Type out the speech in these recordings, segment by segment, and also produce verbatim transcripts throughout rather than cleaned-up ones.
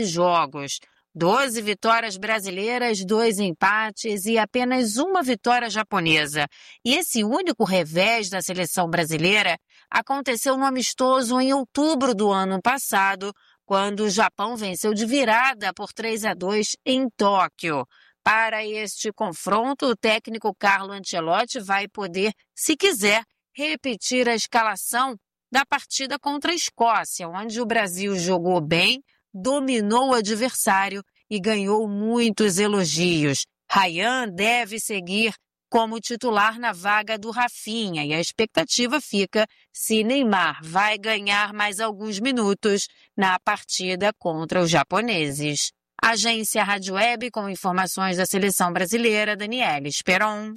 jogos. doze vitórias brasileiras, dois empates e apenas uma vitória japonesa. E esse único revés da seleção brasileira aconteceu no amistoso em outubro do ano passado, quando o Japão venceu de virada por três a dois em Tóquio. Para este confronto, o técnico Carlo Ancelotti vai poder, se quiser, repetir a escalação da partida contra a Escócia, onde o Brasil jogou bem, dominou o adversário e ganhou muitos elogios. Ryan deve seguir como titular na vaga do Rafinha e a expectativa fica se Neymar vai ganhar mais alguns minutos na partida contra os japoneses. Agência Rádio Web com informações da seleção brasileira, Daniela Esperon.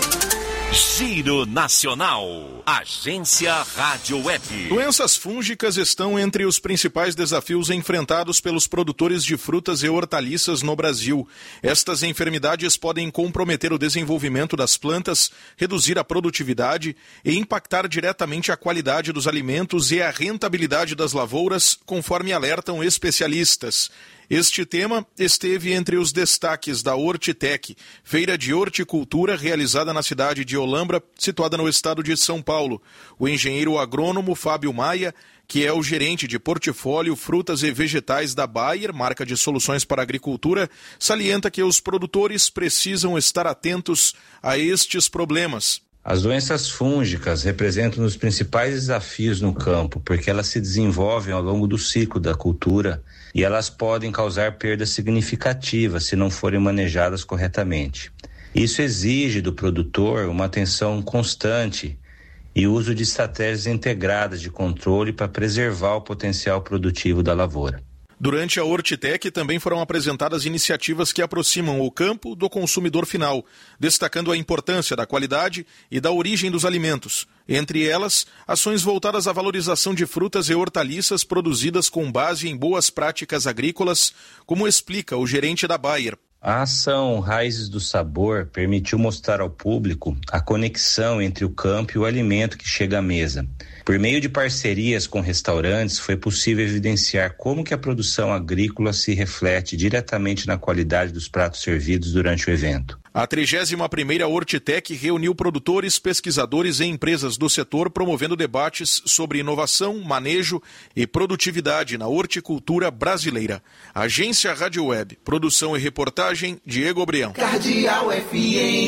Giro Nacional. Agência Rádio Web. Doenças fúngicas estão entre os principais desafios enfrentados pelos produtores de frutas e hortaliças no Brasil. Estas enfermidades podem comprometer o desenvolvimento das plantas, reduzir a produtividade e impactar diretamente a qualidade dos alimentos e a rentabilidade das lavouras, conforme alertam especialistas. Este tema esteve entre os destaques da Hortitec, feira de horticultura realizada na cidade de Olambra, situada no estado de São Paulo. O engenheiro agrônomo Fábio Maia, que é o gerente de portfólio frutas e vegetais da Bayer, marca de soluções para a agricultura, salienta que os produtores precisam estar atentos a estes problemas. As doenças fúngicas representam um dos principais desafios no campo, porque elas se desenvolvem ao longo do ciclo da cultura e elas podem causar perdas significativas se não forem manejadas corretamente. Isso exige do produtor uma atenção constante e uso de estratégias integradas de controle para preservar o potencial produtivo da lavoura. Durante a Hortitec também foram apresentadas iniciativas que aproximam o campo do consumidor final, destacando a importância da qualidade e da origem dos alimentos. Entre elas, ações voltadas à valorização de frutas e hortaliças produzidas com base em boas práticas agrícolas, como explica o gerente da Bayer. A ação Raízes do Sabor permitiu mostrar ao público a conexão entre o campo e o alimento que chega à mesa. Por meio de parcerias com restaurantes, foi possível evidenciar como que a produção agrícola se reflete diretamente na qualidade dos pratos servidos durante o evento. A trigésima primeira Hortitec reuniu produtores, pesquisadores e empresas do setor, promovendo debates sobre inovação, manejo e produtividade na horticultura brasileira. Agência Rádio Web, produção e reportagem, Diego Brião. Cardeal F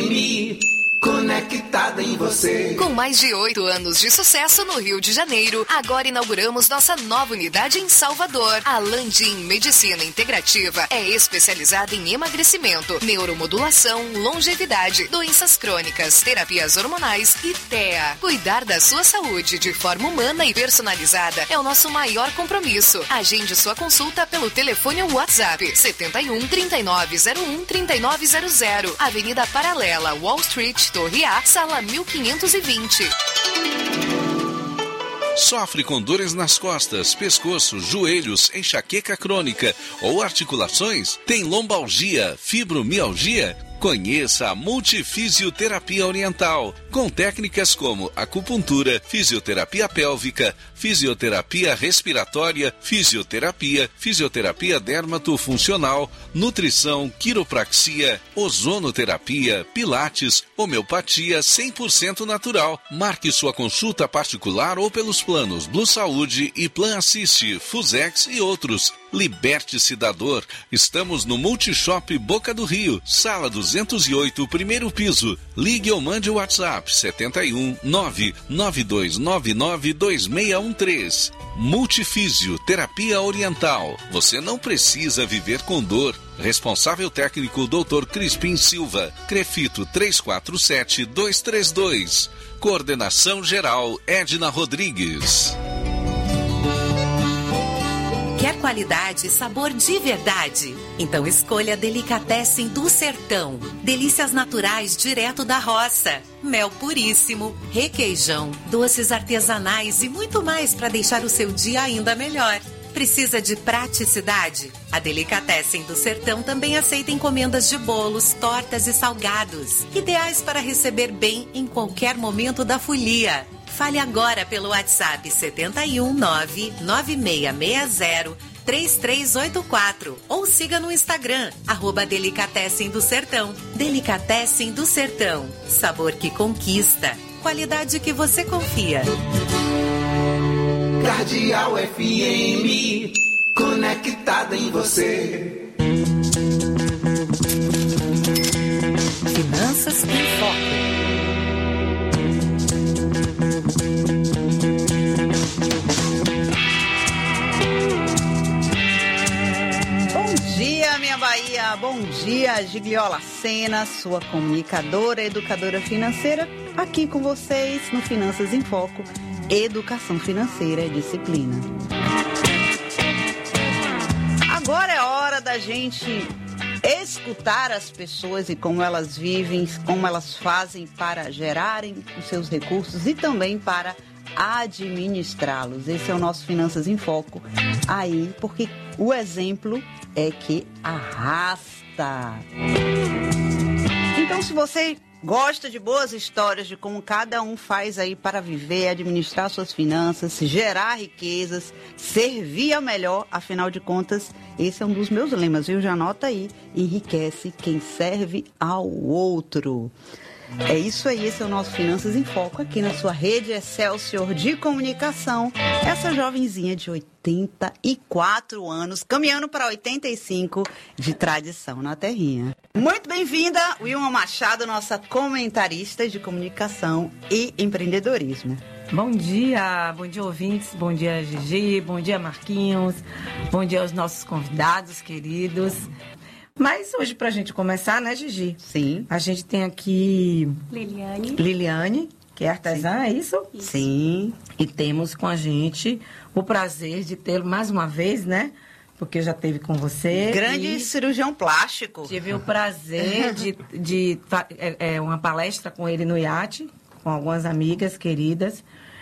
M. Conectada em você. Com mais de oito anos de sucesso no Rio de Janeiro, agora inauguramos nossa nova unidade em Salvador. A Landim Medicina Integrativa é especializada em emagrecimento, neuromodulação, longevidade, doenças crônicas, terapias hormonais e T E A. Cuidar da sua saúde de forma humana e personalizada é o nosso maior compromisso. Agende sua consulta pelo telefone ou WhatsApp setenta e um, trinta e nove zero um, trinta e nove zero zero, Avenida Paralela, Wall Street, Torre A, sala mil quinhentos e vinte. Sofre com dores nas costas, pescoço, joelhos, enxaqueca crônica ou articulações? Tem lombalgia, fibromialgia? Conheça a Multifisioterapia Oriental, com técnicas como acupuntura, fisioterapia pélvica, fisioterapia respiratória, fisioterapia, fisioterapia dermatofuncional, nutrição, quiropraxia, ozonoterapia, pilates, homeopatia cem por cento natural. Marque sua consulta particular ou pelos planos Blue Saúde e Plan Assist, Fusex e outros. Liberte-se da dor. Estamos no Multishop Boca do Rio, sala duzentos e oito, primeiro piso. Ligue ou mande o WhatsApp setenta e um, nove nove dois nove nove dois seis um três. Multifísio Terapia Oriental. Você não precisa viver com dor. Responsável técnico doutor Crispim Silva. Crefito três quatro sete, dois três dois. Coordenação geral Edna Rodrigues. Quer qualidade e sabor de verdade? Então escolha Delicatessen do Sertão. Delícias naturais direto da roça. Mel puríssimo, requeijão, doces artesanais e muito mais para deixar o seu dia ainda melhor. Precisa de praticidade? A Delicatessen do Sertão também aceita encomendas de bolos, tortas e salgados. Ideais para receber bem em qualquer momento da folia. Fale agora pelo WhatsApp setenta e um, nove nove seis seis zero, três três oito quatro ou siga no Instagram, arroba Delicatessen do Sertão. Delicatessen do Sertão, sabor que conquista, qualidade que você confia. Cardeal F M, conectada em você. Finanças em Foco. Bahia, bom dia, Gigliola Sena, sua comunicadora, educadora financeira, aqui com vocês no Finanças em Foco, educação financeira e disciplina. Agora é hora da gente escutar as pessoas e como elas vivem, como elas fazem para gerarem os seus recursos e também para administrá-los. Esse é o nosso Finanças em Foco aí, porque o exemplo é que arrasta. Então, se você gosta de boas histórias de como cada um faz aí para viver, administrar suas finanças, gerar riquezas, servir ao melhor, afinal de contas, esse é um dos meus lemas, viu? Já anota aí, enriquece quem serve ao outro. É isso aí, esse é o nosso Finanças em Foco, aqui na sua rede Excelsior de comunicação. Essa jovenzinha de oitenta e quatro anos, caminhando para oitenta e cinco de tradição na terrinha. Muito bem-vinda, Wilma Machado, nossa comentarista de comunicação e empreendedorismo. Bom dia, bom dia ouvintes, bom dia Gigi, bom dia Marquinhos, bom dia aos nossos convidados queridos. Mas hoje, pra gente começar, né, Gigi? Sim. A gente tem aqui... Liliane. Liliane, que é artesã, Sim. é isso? isso? Sim. E temos com a gente o prazer de tê-lo mais uma vez, né? Porque já teve com você. Grande cirurgião plástico. Tive o prazer de... de é, é, uma palestra com ele no iate, com algumas amigas queridas.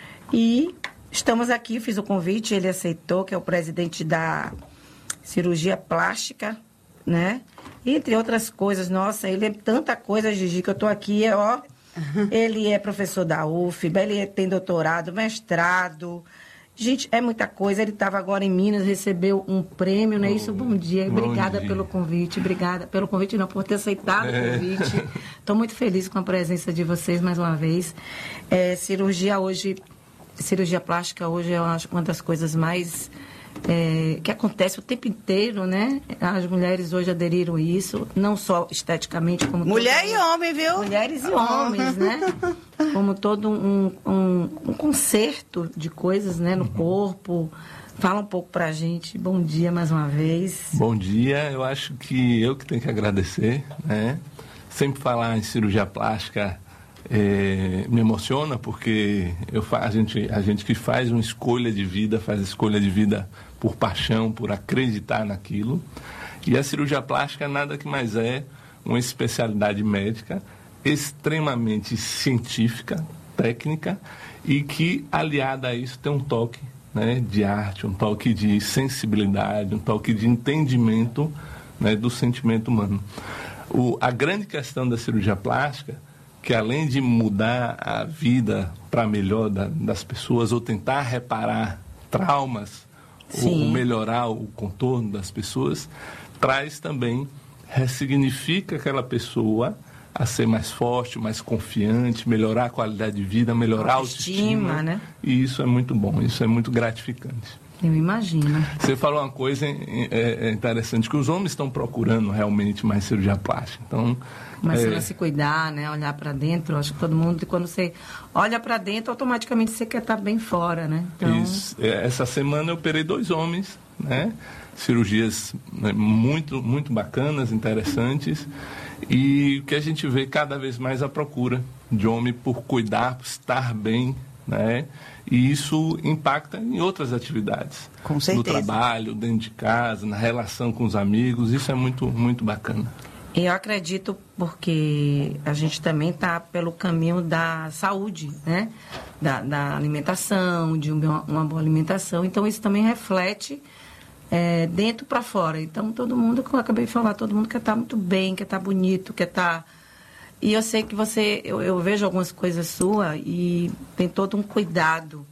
E estamos aqui, fiz o convite, ele aceitou, que é o presidente da cirurgia plástica, né? Entre outras coisas, nossa, ele é tanta coisa, Gigi, que eu tô aqui, ó. Ele é professor da U F B A, ele tem doutorado, mestrado. Gente, é muita coisa. Ele estava agora em Minas, recebeu um prêmio, não é isso? Bom dia. Bom obrigada dia. pelo convite. Obrigada pelo convite, não, por ter aceitado é. o convite. Estou muito feliz com a presença de vocês mais uma vez. É, cirurgia hoje, cirurgia plástica hoje é uma das coisas mais... É, que acontece o tempo inteiro, né? As mulheres hoje aderiram a isso, não só esteticamente, como... Mulher todo... e homem, viu? Mulheres e homens, né? Como todo um, um, um concerto de coisas, né? No corpo. Fala um pouco pra gente. Bom dia mais uma vez. Bom dia. Eu acho que eu que tenho que agradecer, né? Sempre falar em cirurgia plástica é, me emociona, porque eu fa... a, gente, a gente que faz uma escolha de vida, faz escolha de vida por paixão, por acreditar naquilo. E a cirurgia plástica nada que mais é uma especialidade médica extremamente científica, técnica, e que, aliada a isso, tem um toque, né, de arte, um toque de sensibilidade, um toque de entendimento, né, do sentimento humano. O, a grande questão da cirurgia plástica, que além de mudar a vida para melhor da, das pessoas, ou tentar reparar traumas, ou melhorar o contorno das pessoas, traz também, ressignifica aquela pessoa a ser mais forte, mais confiante, melhorar a qualidade de vida, melhorar a autoestima, autoestima, né? E isso é muito bom, isso é muito gratificante. Eu imagino. Você falou uma coisa é, é interessante, que os homens estão procurando realmente mais cirurgia plástica. Então, mas é... se cuidar, né? Olhar para dentro, acho que todo mundo, quando você olha para dentro, automaticamente você quer estar bem fora, né? Então... Isso. Essa semana eu operei dois homens, né? Cirurgias, né, muito, muito bacanas, interessantes. E o que a gente vê cada vez mais a procura de homem por cuidar, por estar bem, né? E isso impacta em outras atividades. Com certeza. No trabalho, dentro de casa, na relação com os amigos. Isso é muito, muito bacana. Eu acredito porque a gente também está pelo caminho da saúde, né? Da, da alimentação, de uma, uma boa alimentação. Então, isso também reflete é, dentro para fora. Então, todo mundo, como eu acabei de falar, todo mundo quer estar muito bem, quer estar bonito, quer estar... E eu sei que você... Eu, eu vejo algumas coisas suas e tem todo um cuidado.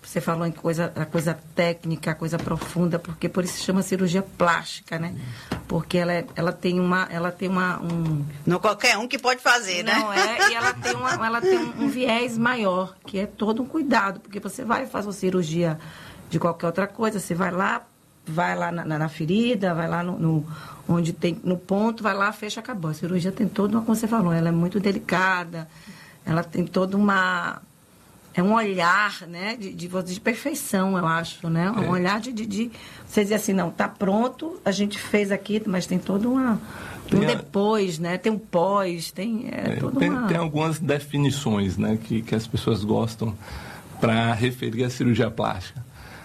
você falou em coisa, a coisa técnica, a coisa profunda, porque por isso se chama cirurgia plástica, né? Porque ela, é, ela tem uma, ela tem uma um... Não qualquer um que pode fazer, né? Não é, e ela tem, uma, ela tem um, um viés maior, que é todo um cuidado, porque você vai fazer uma cirurgia de qualquer outra coisa, você vai lá, vai lá na, na ferida, vai lá no, no, onde tem, no ponto, vai lá, fecha, acabou. A cirurgia tem toda uma, como você falou, ela é muito delicada, ela tem toda uma... É um olhar, né, de, de, de perfeição, eu acho, né? Um é. olhar de, de, de... Você dizer assim, não, tá pronto, a gente fez aqui, mas tem todo uma, um a... depois, né? Tem um pós, tem é, é, toda tem, uma... tem algumas definições, né, que, que as pessoas gostam para referir a cirurgia plástica.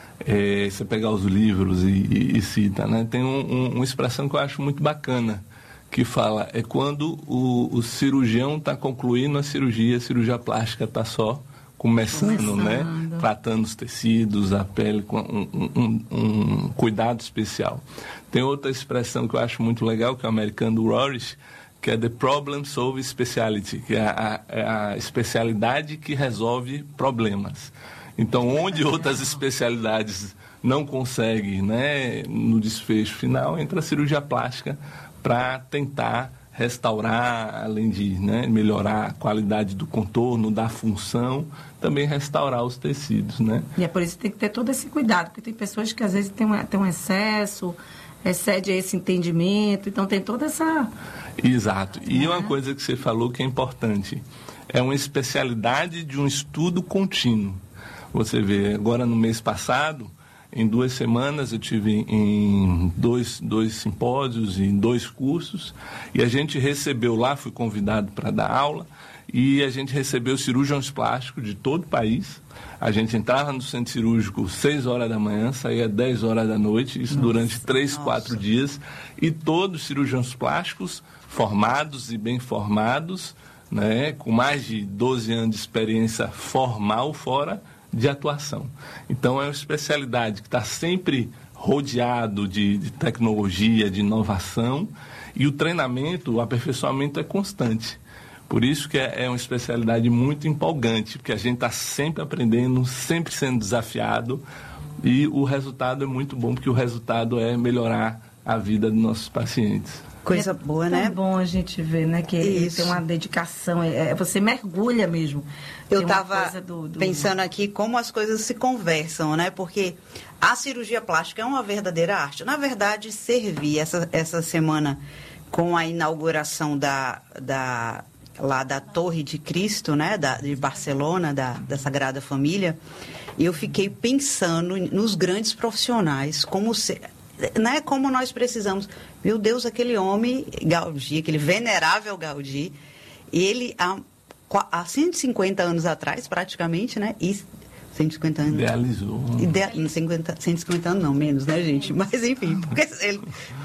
É, você pegar os livros e, e, e cita, né? Tem um, um, uma expressão que eu acho muito bacana, que fala, é quando o, o cirurgião está concluindo a cirurgia, a cirurgia plástica está só começando, começando, né? Tratando os tecidos, a pele, com um, um, um cuidado especial. Tem outra expressão que eu acho muito legal, que é o americano do Rorish, que é The Problem Solve Specialty, que é a, a, a especialidade que resolve problemas. Então, onde outras especialidades não conseguem, né, no desfecho final, entra a cirurgia plástica para tentar restaurar, além de, né, melhorar a qualidade do contorno, da função, também restaurar os tecidos, né? E é por isso que tem que ter todo esse cuidado, porque tem pessoas que às vezes têm um, têm um excesso, excede esse entendimento, então tem toda essa... Exato. E é. uma coisa que você falou que é importante, é uma especialidade de um estudo contínuo. Você vê, agora no mês passado, em duas semanas eu tive em dois, dois simpósios, em dois cursos, e a gente recebeu lá, fui convidado para dar aula, e a gente recebeu cirurgiões plásticos de todo o país. A gente entrava no centro cirúrgico seis horas da manhã, saía dez horas da noite, isso nossa, durante três, quatro dias, e todos cirurgiões plásticos formados e bem formados, né, com mais de doze anos de experiência formal fora de atuação. Então é uma especialidade que está sempre rodeado de, de tecnologia, de inovação, e o treinamento, o aperfeiçoamento é constante. Por isso que é, é uma especialidade muito empolgante, porque a gente está sempre aprendendo, sempre sendo desafiado, e o resultado é muito bom, porque o resultado é melhorar a vida dos nossos pacientes. Coisa boa, né? É bom a gente ver, né, que ele tem uma dedicação, é, você mergulha mesmo. Eu estava do, do... pensando aqui como as coisas se conversam, né? Porque a cirurgia plástica é uma verdadeira arte. Na verdade, servi essa, essa semana com a inauguração da, da, lá da Torre de Cristo, né? Da, de Barcelona, da, da Sagrada Família, e eu fiquei pensando nos grandes profissionais, como se... Né, como nós precisamos. Meu Deus, aquele homem, Gaudí, aquele venerável Gaudí, ele há, há cento e cinquenta anos atrás, praticamente, né? E cento e cinquenta anos. Idealizou. Ideal, cinquenta, cento e cinquenta anos, não, menos, né, gente? Mas, enfim, porque ele,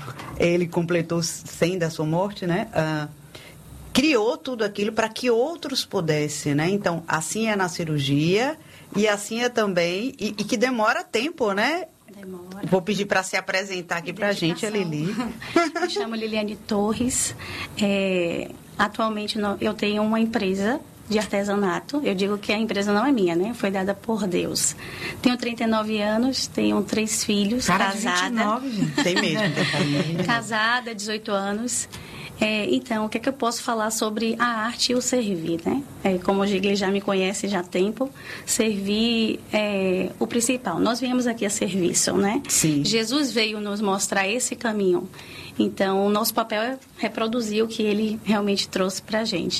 ele completou cem da sua morte, né? Uh, criou tudo aquilo para que outros pudessem, né? Então, assim é na cirurgia e assim é também, e, e que demora tempo, né? Demora. Vou pedir para se apresentar aqui para a gente, a Lili. Me chamo Liliane Torres. É, atualmente eu tenho uma empresa de artesanato. Eu digo que a empresa não é minha, né? Foi dada por Deus. Tenho trinta e nove anos, tenho três filhos, Cara, casada. vinte e nove, gente. Tem mesmo. Casada, dezoito anos. É, então, o que é que eu posso falar sobre a arte e o servir, né? É, como o Gigli já me conhece já há tempo, servir é o principal. Nós viemos aqui a serviço, né? Sim. Jesus veio nos mostrar esse caminho. Então, o nosso papel é reproduzir o que ele realmente trouxe para a gente.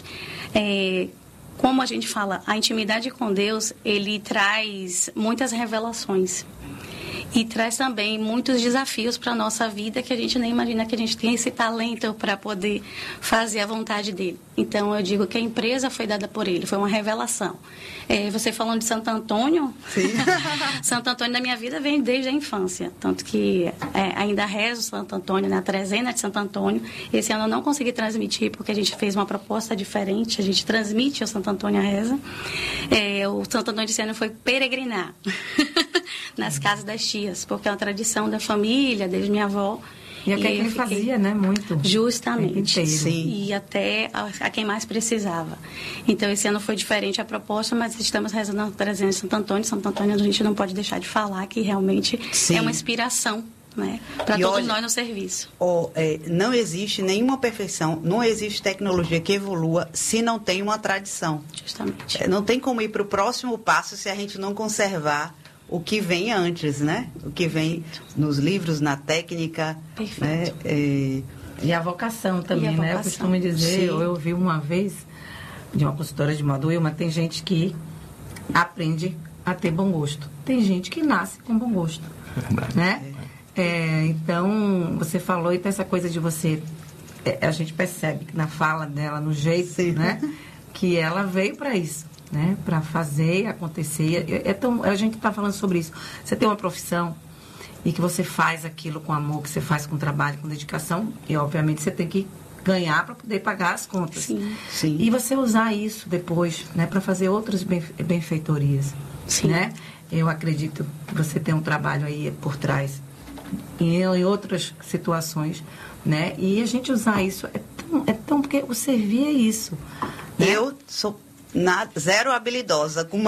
É, como a gente fala, a intimidade com Deus, ele traz muitas revelações. E traz também muitos desafios para a nossa vida que a gente nem imagina que a gente tem esse talento para poder fazer a vontade dele. Então, eu digo que a empresa foi dada por ele, foi uma revelação. É, você falando de Santo Antônio, Sim. Santo Antônio da minha vida vem desde a infância. Tanto que é, ainda rezo Santo Antônio, na trezena de Santo Antônio. Esse ano eu não consegui transmitir porque a gente fez uma proposta diferente, a gente transmite o Santo Antônio a reza. É, o Santo Antônio desse ano foi peregrinar nas casas das tias, porque é uma tradição da família, desde minha avó. E é que ele fazia, né? Muito. Justamente. Sim. E até a, a quem mais precisava. Então, esse ano foi diferente a proposta, mas estamos rezando a presença de Santo Antônio. Santo Antônio, a gente não pode deixar de falar que realmente Sim. é uma inspiração, né? Para todos olha, nós no serviço. Oh, é, não existe nenhuma perfeição, não existe tecnologia que evolua se não tem uma tradição. Justamente. É, não tem como ir para o próximo passo se a gente não conservar o que vem antes, né? O que vem nos livros, na técnica. Perfeito. Né? É... E a vocação também, a né? Vocação. Eu costumo dizer, Sim. eu ouvi uma vez de uma consultora de moda, Wilma, tem gente que aprende a ter bom gosto. Tem gente que nasce com bom gosto. Verdade. Né? É. É, então, você falou, e tem essa coisa de você... É, a gente percebe na fala dela, no jeito, Sim. né? Que ela veio para isso. Né, para fazer acontecer. É, é tão, a gente está falando sobre isso. Você tem uma profissão e que você faz aquilo com amor, que você faz com trabalho, com dedicação, e obviamente você tem que ganhar para poder pagar as contas. Sim. Sim. E você usar isso depois, né, para fazer outras benfeitorias. Sim. Né? Eu acredito que você tem um trabalho aí por trás, em, em outras situações, né? E a gente usar isso é tão, é tão porque o servir é isso. Né? Eu sou Na, zero habilidosa. Com uma...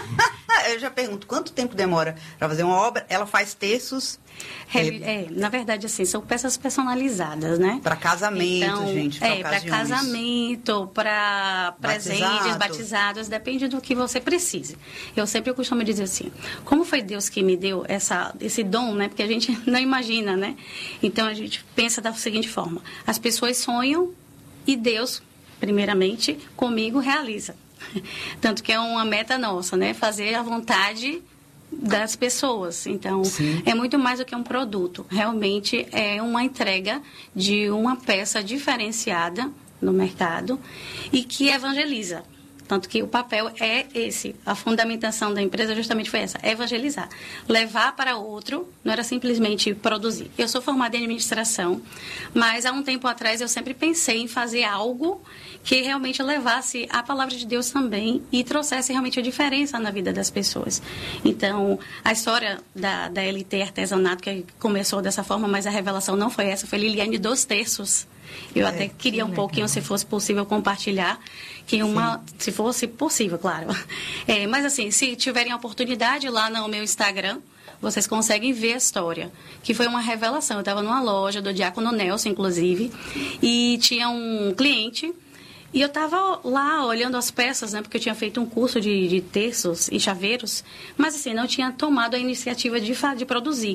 Eu já pergunto, quanto tempo demora para fazer uma obra? Ela faz terços? É, é, na verdade, assim, são peças personalizadas, né? Para casamento, então, gente, para É, para casamento, para presentes, batizados, depende do que você precise. Eu sempre costumo dizer assim, como foi Deus que me deu essa, esse dom, né? Porque a gente não imagina, né? Então, a gente pensa da seguinte forma, as pessoas sonham e Deus, primeiramente, comigo realiza. Tanto que é uma meta nossa, né? Fazer a vontade das pessoas. Então, Sim. é muito mais do que um produto. Realmente é uma entrega de uma peça diferenciada no mercado e que evangeliza. Tanto que o papel é esse. A fundamentação da empresa justamente foi essa, evangelizar. Levar para outro, não era simplesmente produzir. Eu sou formada em administração, mas há um tempo atrás eu sempre pensei em fazer algo que realmente levasse a palavra de Deus também e trouxesse realmente a diferença na vida das pessoas. Então, a história da, da L T Artesanato, que começou dessa forma, mas a revelação não foi essa, foi Liliane dos Terços. Eu é, até queria um legal. pouquinho, se fosse possível, compartilhar, que uma, se fosse possível, claro. É, mas assim, se tiverem a oportunidade lá no meu Instagram, vocês conseguem ver a história, que foi uma revelação. Eu estava numa loja do Diácono Nelson, inclusive, e tinha um cliente... E eu estava lá olhando as peças, né, porque eu tinha feito um curso de, de terços e chaveiros, mas assim, não tinha tomado a iniciativa de, de produzir.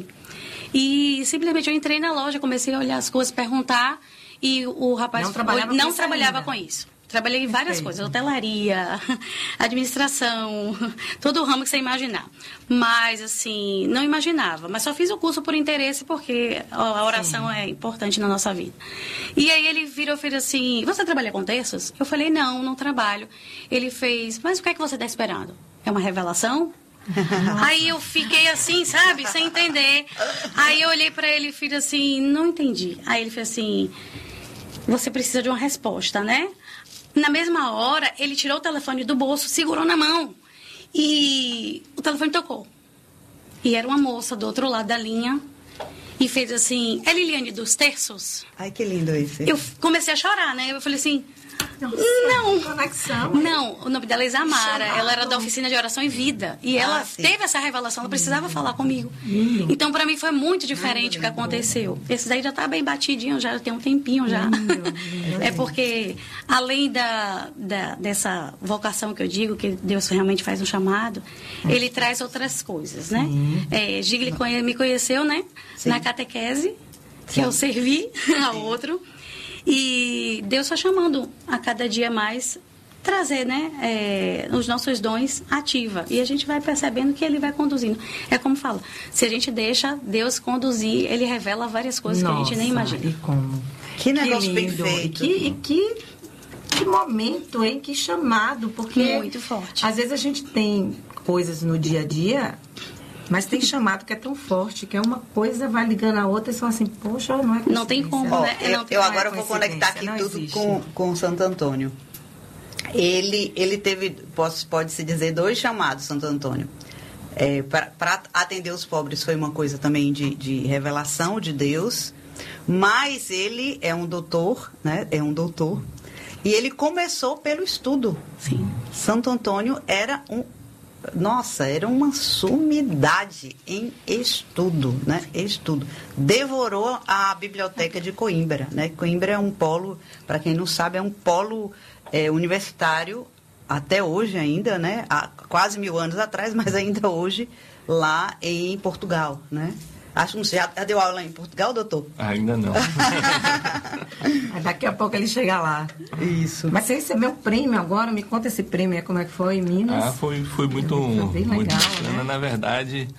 E simplesmente eu entrei na loja, comecei a olhar as coisas, perguntar, e o rapaz não trabalhava, não com, trabalhava com isso. Trabalhei em várias coisas, hotelaria, administração, todo o ramo que você imaginar. Mas, assim, não imaginava. Mas só fiz o curso por interesse, porque a oração Sim. é importante na nossa vida. E aí ele virou e fez assim, você trabalha com terços? Eu falei, não, não trabalho. Ele fez, mas o que é que você está esperando? É uma revelação? Aí eu fiquei assim, sabe, sem entender. Aí eu olhei para ele e fiz assim, não entendi. Aí ele fez assim, você precisa de uma resposta, né? Na mesma hora, ele tirou o telefone do bolso, segurou na mão e o telefone tocou. E era uma moça do outro lado da linha e fez assim, é Liliane dos Terços? Ai, que lindo isso. Eu comecei a chorar, né? Eu falei assim, Nossa, não, conexão. Não, o nome dela é Isamara, Chamado. Ela era da oficina de oração e vida. E ela ah, teve essa revelação, ela precisava hum. falar comigo. Hum. Então, para mim, foi muito diferente hum. o que aconteceu. Esse daí já tá bem batidinho, já tem um tempinho já. Hum. É porque, além da, da, dessa vocação que eu digo, que Deus realmente faz um chamado, hum. ele traz outras coisas, né? É, Gigli me conheceu, né? Sim. Na catequese, que Sim. eu servi a outro. E Deus foi chamando a cada dia mais trazer, né, é, os nossos dons ativa. E a gente vai percebendo que Ele vai conduzindo. É como fala, se a gente deixa Deus conduzir, Ele revela várias coisas Nossa, que a gente nem imagina. E como? Que negócio que lindo. perfeito. E que, e que, que momento, hein? Que chamado. Porque muito forte. Às vezes a gente tem coisas no dia a dia... Mas tem chamado que é tão forte, que é uma coisa vai ligando a outra e são assim, poxa, não é Não tem como, oh, né? Eu, não tem eu agora vou conectar aqui tudo existe. com, com Santo Antônio. Ele, ele teve, pode-se dizer, dois chamados, Santo Antônio. É, para atender os pobres foi uma coisa também de, de revelação de Deus. Mas ele é um doutor, né? É um doutor. E ele começou pelo estudo. Sim. Santo Antônio era um... Nossa, era uma sumidade em estudo, né? Estudo. Devorou a biblioteca de Coimbra, né? Coimbra é um polo, para quem não sabe, é um polo é, universitário, até hoje ainda, né? Há quase mil anos atrás, mas ainda hoje, lá em Portugal, né? Acho que não sei, já, já deu aula em Portugal, doutor? Ainda não. Daqui a pouco ele chega lá. Isso. Mas você recebeu o prêmio agora? Me conta esse prêmio, como é que foi em Minas? Ah, foi, foi muito, foi bem muito legal, bacana. né? Na verdade,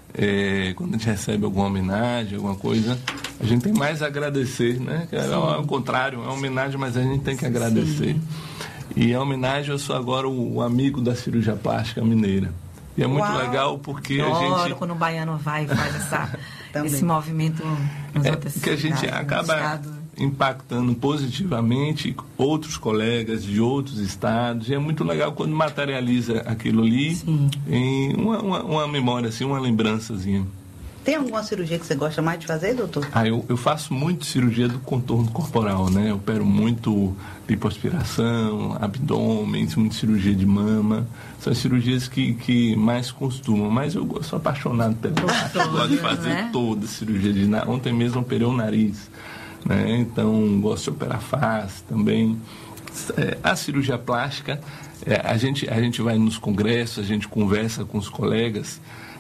é, quando a gente recebe alguma homenagem, alguma coisa, a gente tem mais a agradecer, né? É, ao contrário, é uma homenagem, mas a gente tem que agradecer. Sim. E a homenagem, eu sou agora o, o amigo da cirurgia plástica mineira. E é muito Uau. legal porque eu a gente... adoro quando o baiano vai e faz essa, esse movimento nas é, outras que a gente cidades, acaba impactando positivamente outros colegas de outros estados. E é muito legal quando materializa aquilo ali Sim. em uma, uma, uma memória, assim, uma lembrançazinha. Tem alguma cirurgia que você gosta mais de fazer, doutor? Ah, eu, eu faço muito cirurgia do contorno corporal, né? Eu opero muito lipoaspiração, abdômen, muito cirurgia de mama. São as cirurgias que, que mais costumam. Mas eu sou apaixonado pelo plástico. Gosto de fazer né? toda a cirurgia de nariz. Ontem mesmo operei o nariz, né? Então, gosto de operar face também. É, a cirurgia plástica, é, a, gente, a gente vai nos congressos, a gente conversa com os colegas.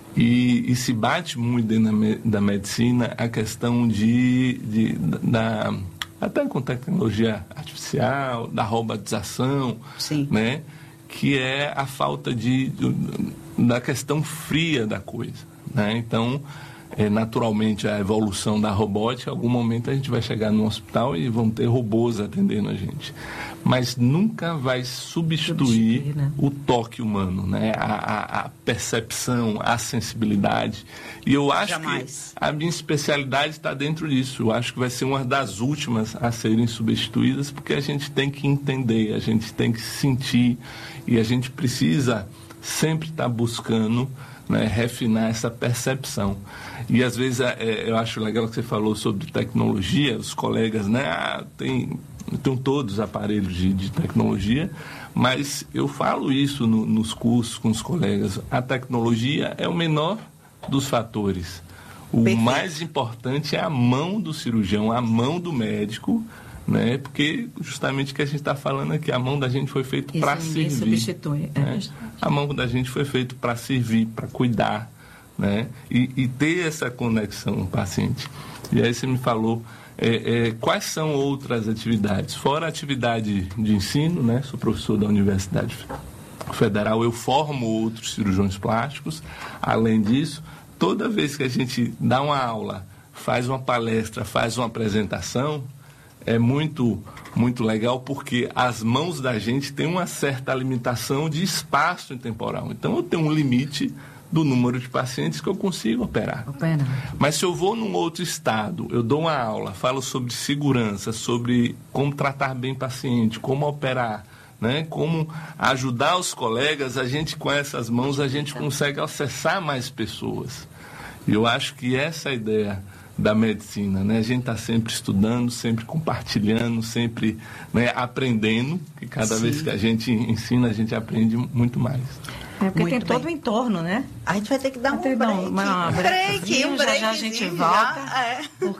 E, e se bate muito dentro da, me, da medicina a questão de, de da, até com tecnologia artificial, da robotização, Sim. né? Que é a falta de, de, da questão fria da coisa, né? Então, é, naturalmente, a evolução da robótica, em algum momento a gente vai chegar no hospital e vão ter robôs atendendo a gente. Mas nunca vai substituir, substituir né? o toque humano, né? A, a, a percepção, a sensibilidade. E eu acho Jamais. que a minha especialidade está dentro disso. Eu acho que vai ser uma das últimas a serem substituídas, porque a gente tem que entender, a gente tem que sentir e a gente precisa sempre estar buscando, né, refinar essa percepção. E às vezes é, eu acho legal que você falou sobre tecnologia, os colegas, né, ah, tem, tem todos os aparelhos de, de tecnologia, mas eu falo isso no, nos cursos com os colegas, a tecnologia é o menor dos fatores. O Perfeito. mais importante é a mão do cirurgião, a mão do médico, né? Porque justamente o que a gente está falando aqui, a mão da gente foi feita para servir. Substitui. Né? É a mão da gente foi feita para servir, para cuidar, né? E, e ter essa conexão com o paciente. E aí você me falou é, é, quais são outras atividades, fora a atividade de ensino, né? Sou professor da Universidade Federal, eu formo outros cirurgiões plásticos. Além disso, toda vez que a gente dá uma aula, faz uma palestra, faz uma apresentação, é muito, muito legal, porque as mãos da gente têm uma certa limitação de espaço temporal. Então, eu tenho um limite do número de pacientes que eu consigo operar. Operar. Mas se eu vou num outro estado, eu dou uma aula, falo sobre segurança, sobre como tratar bem paciente, como operar, né? Como ajudar os colegas, a gente com essas mãos, a gente consegue acessar mais pessoas. E eu acho que essa é a ideia da medicina, né? A gente está sempre estudando, sempre compartilhando, sempre, né, aprendendo, que cada Sim. vez que a gente ensina, a gente aprende muito mais. É porque muito tem bem. todo o entorno, né? A gente vai ter que dar um break. Uma, uma break, um break. Já, já a gente volta, já, é.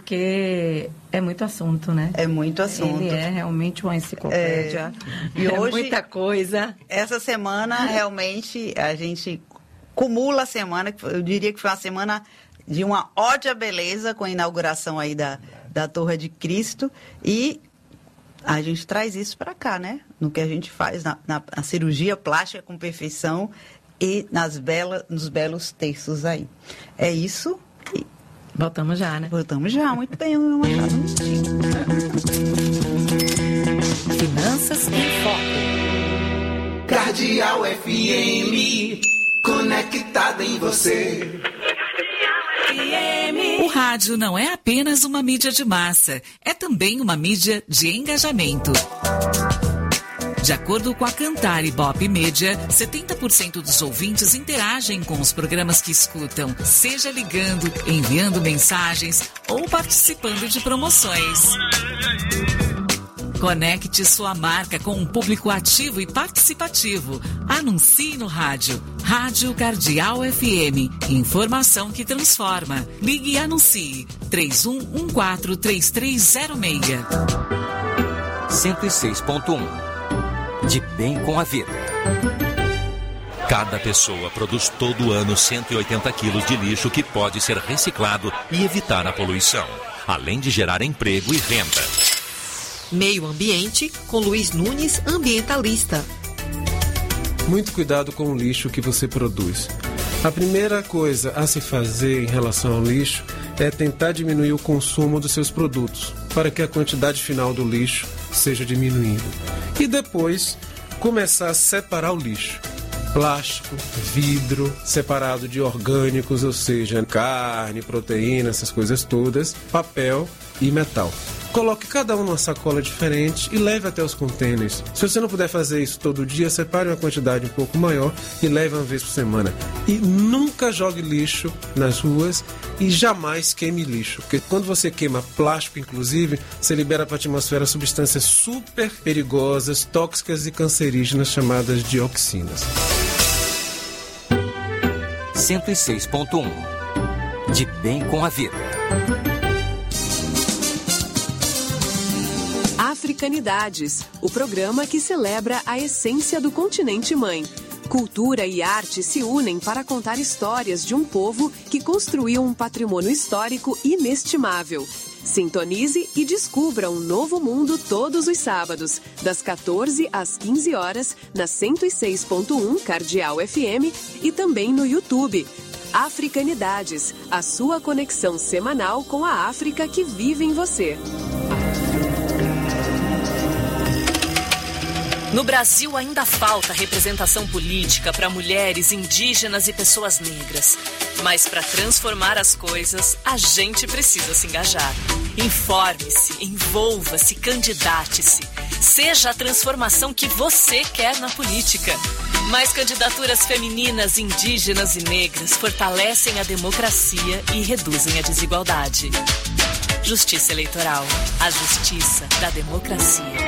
porque é muito assunto, né? É muito assunto. Ele é realmente uma enciclopédia. É. E é hoje, muita coisa. Essa semana, realmente, a gente cumula a semana, eu diria que foi uma semana de uma ódia beleza, com a inauguração aí da, da Torre de Cristo, e a gente traz isso para cá, né? No que a gente faz na, na, na cirurgia plástica com perfeição e nas bela, nos belos textos aí. É isso. E... Voltamos já, né? Voltamos já, muito bem. Finanças em Foco. Cardeal F M, conectada em você. O rádio não é apenas uma mídia de massa, é também uma mídia de engajamento. De acordo com a Cantar Ibope Média, setenta por cento dos ouvintes interagem com os programas que escutam, seja ligando, enviando mensagens ou participando de promoções. Conecte sua marca com um público ativo e participativo. Anuncie no rádio. Rádio Cardeal F M. Informação que transforma. Ligue e anuncie. três um um quatro, três três zero seis. cento e seis ponto um. De bem com a vida. Cada pessoa produz todo ano cento e oitenta quilos de lixo que pode ser reciclado e evitar a poluição, além de gerar emprego e renda. Meio Ambiente, com Luiz Nunes, ambientalista. Muito cuidado com o lixo que você produz. A primeira coisa a se fazer em relação ao lixo é tentar diminuir o consumo dos seus produtos, para que a quantidade final do lixo seja diminuindo. E depois, começar a separar o lixo. Plástico, vidro, separado de orgânicos, ou seja, carne, proteína, essas coisas todas, papel e metal. Coloque cada um numa sacola diferente e leve até os contêineres. Se você não puder fazer isso todo dia, separe uma quantidade um pouco maior e leve uma vez por semana. E nunca jogue lixo nas ruas e jamais queime lixo. Porque quando você queima plástico, inclusive, você libera para a atmosfera substâncias super perigosas, tóxicas e cancerígenas chamadas dioxinas. cento e seis ponto um. De bem com a vida. Africanidades, o programa que celebra a essência do continente mãe. Cultura e arte se unem para contar histórias de um povo que construiu um patrimônio histórico inestimável. Sintonize e descubra um novo mundo todos os sábados, das quatorze às quinze horas, na cento e seis ponto um Cardeal F M e também no YouTube. Africanidades, a sua conexão semanal com a África que vive em você. No Brasil ainda falta representação política para mulheres, indígenas e pessoas negras. Mas para transformar as coisas, a gente precisa se engajar. Informe-se, envolva-se, candidate-se. Seja a transformação que você quer na política. Mais candidaturas femininas, indígenas e negras fortalecem a democracia e reduzem a desigualdade. Justiça Eleitoral, a justiça da democracia.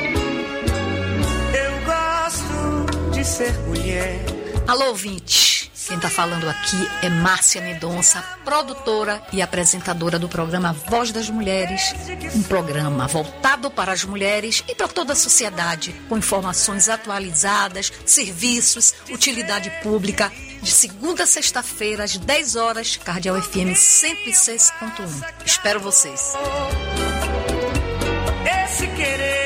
Ser mulher. Alô, ouvinte. Quem está falando aqui é Márcia Mendonça, produtora e apresentadora do programa Voz das Mulheres, um programa voltado para as mulheres e para toda a sociedade, com informações atualizadas, serviços, utilidade pública, de segunda a sexta-feira, às dez horas, Cardeal F M cento e seis ponto um. Espero vocês. Esse querer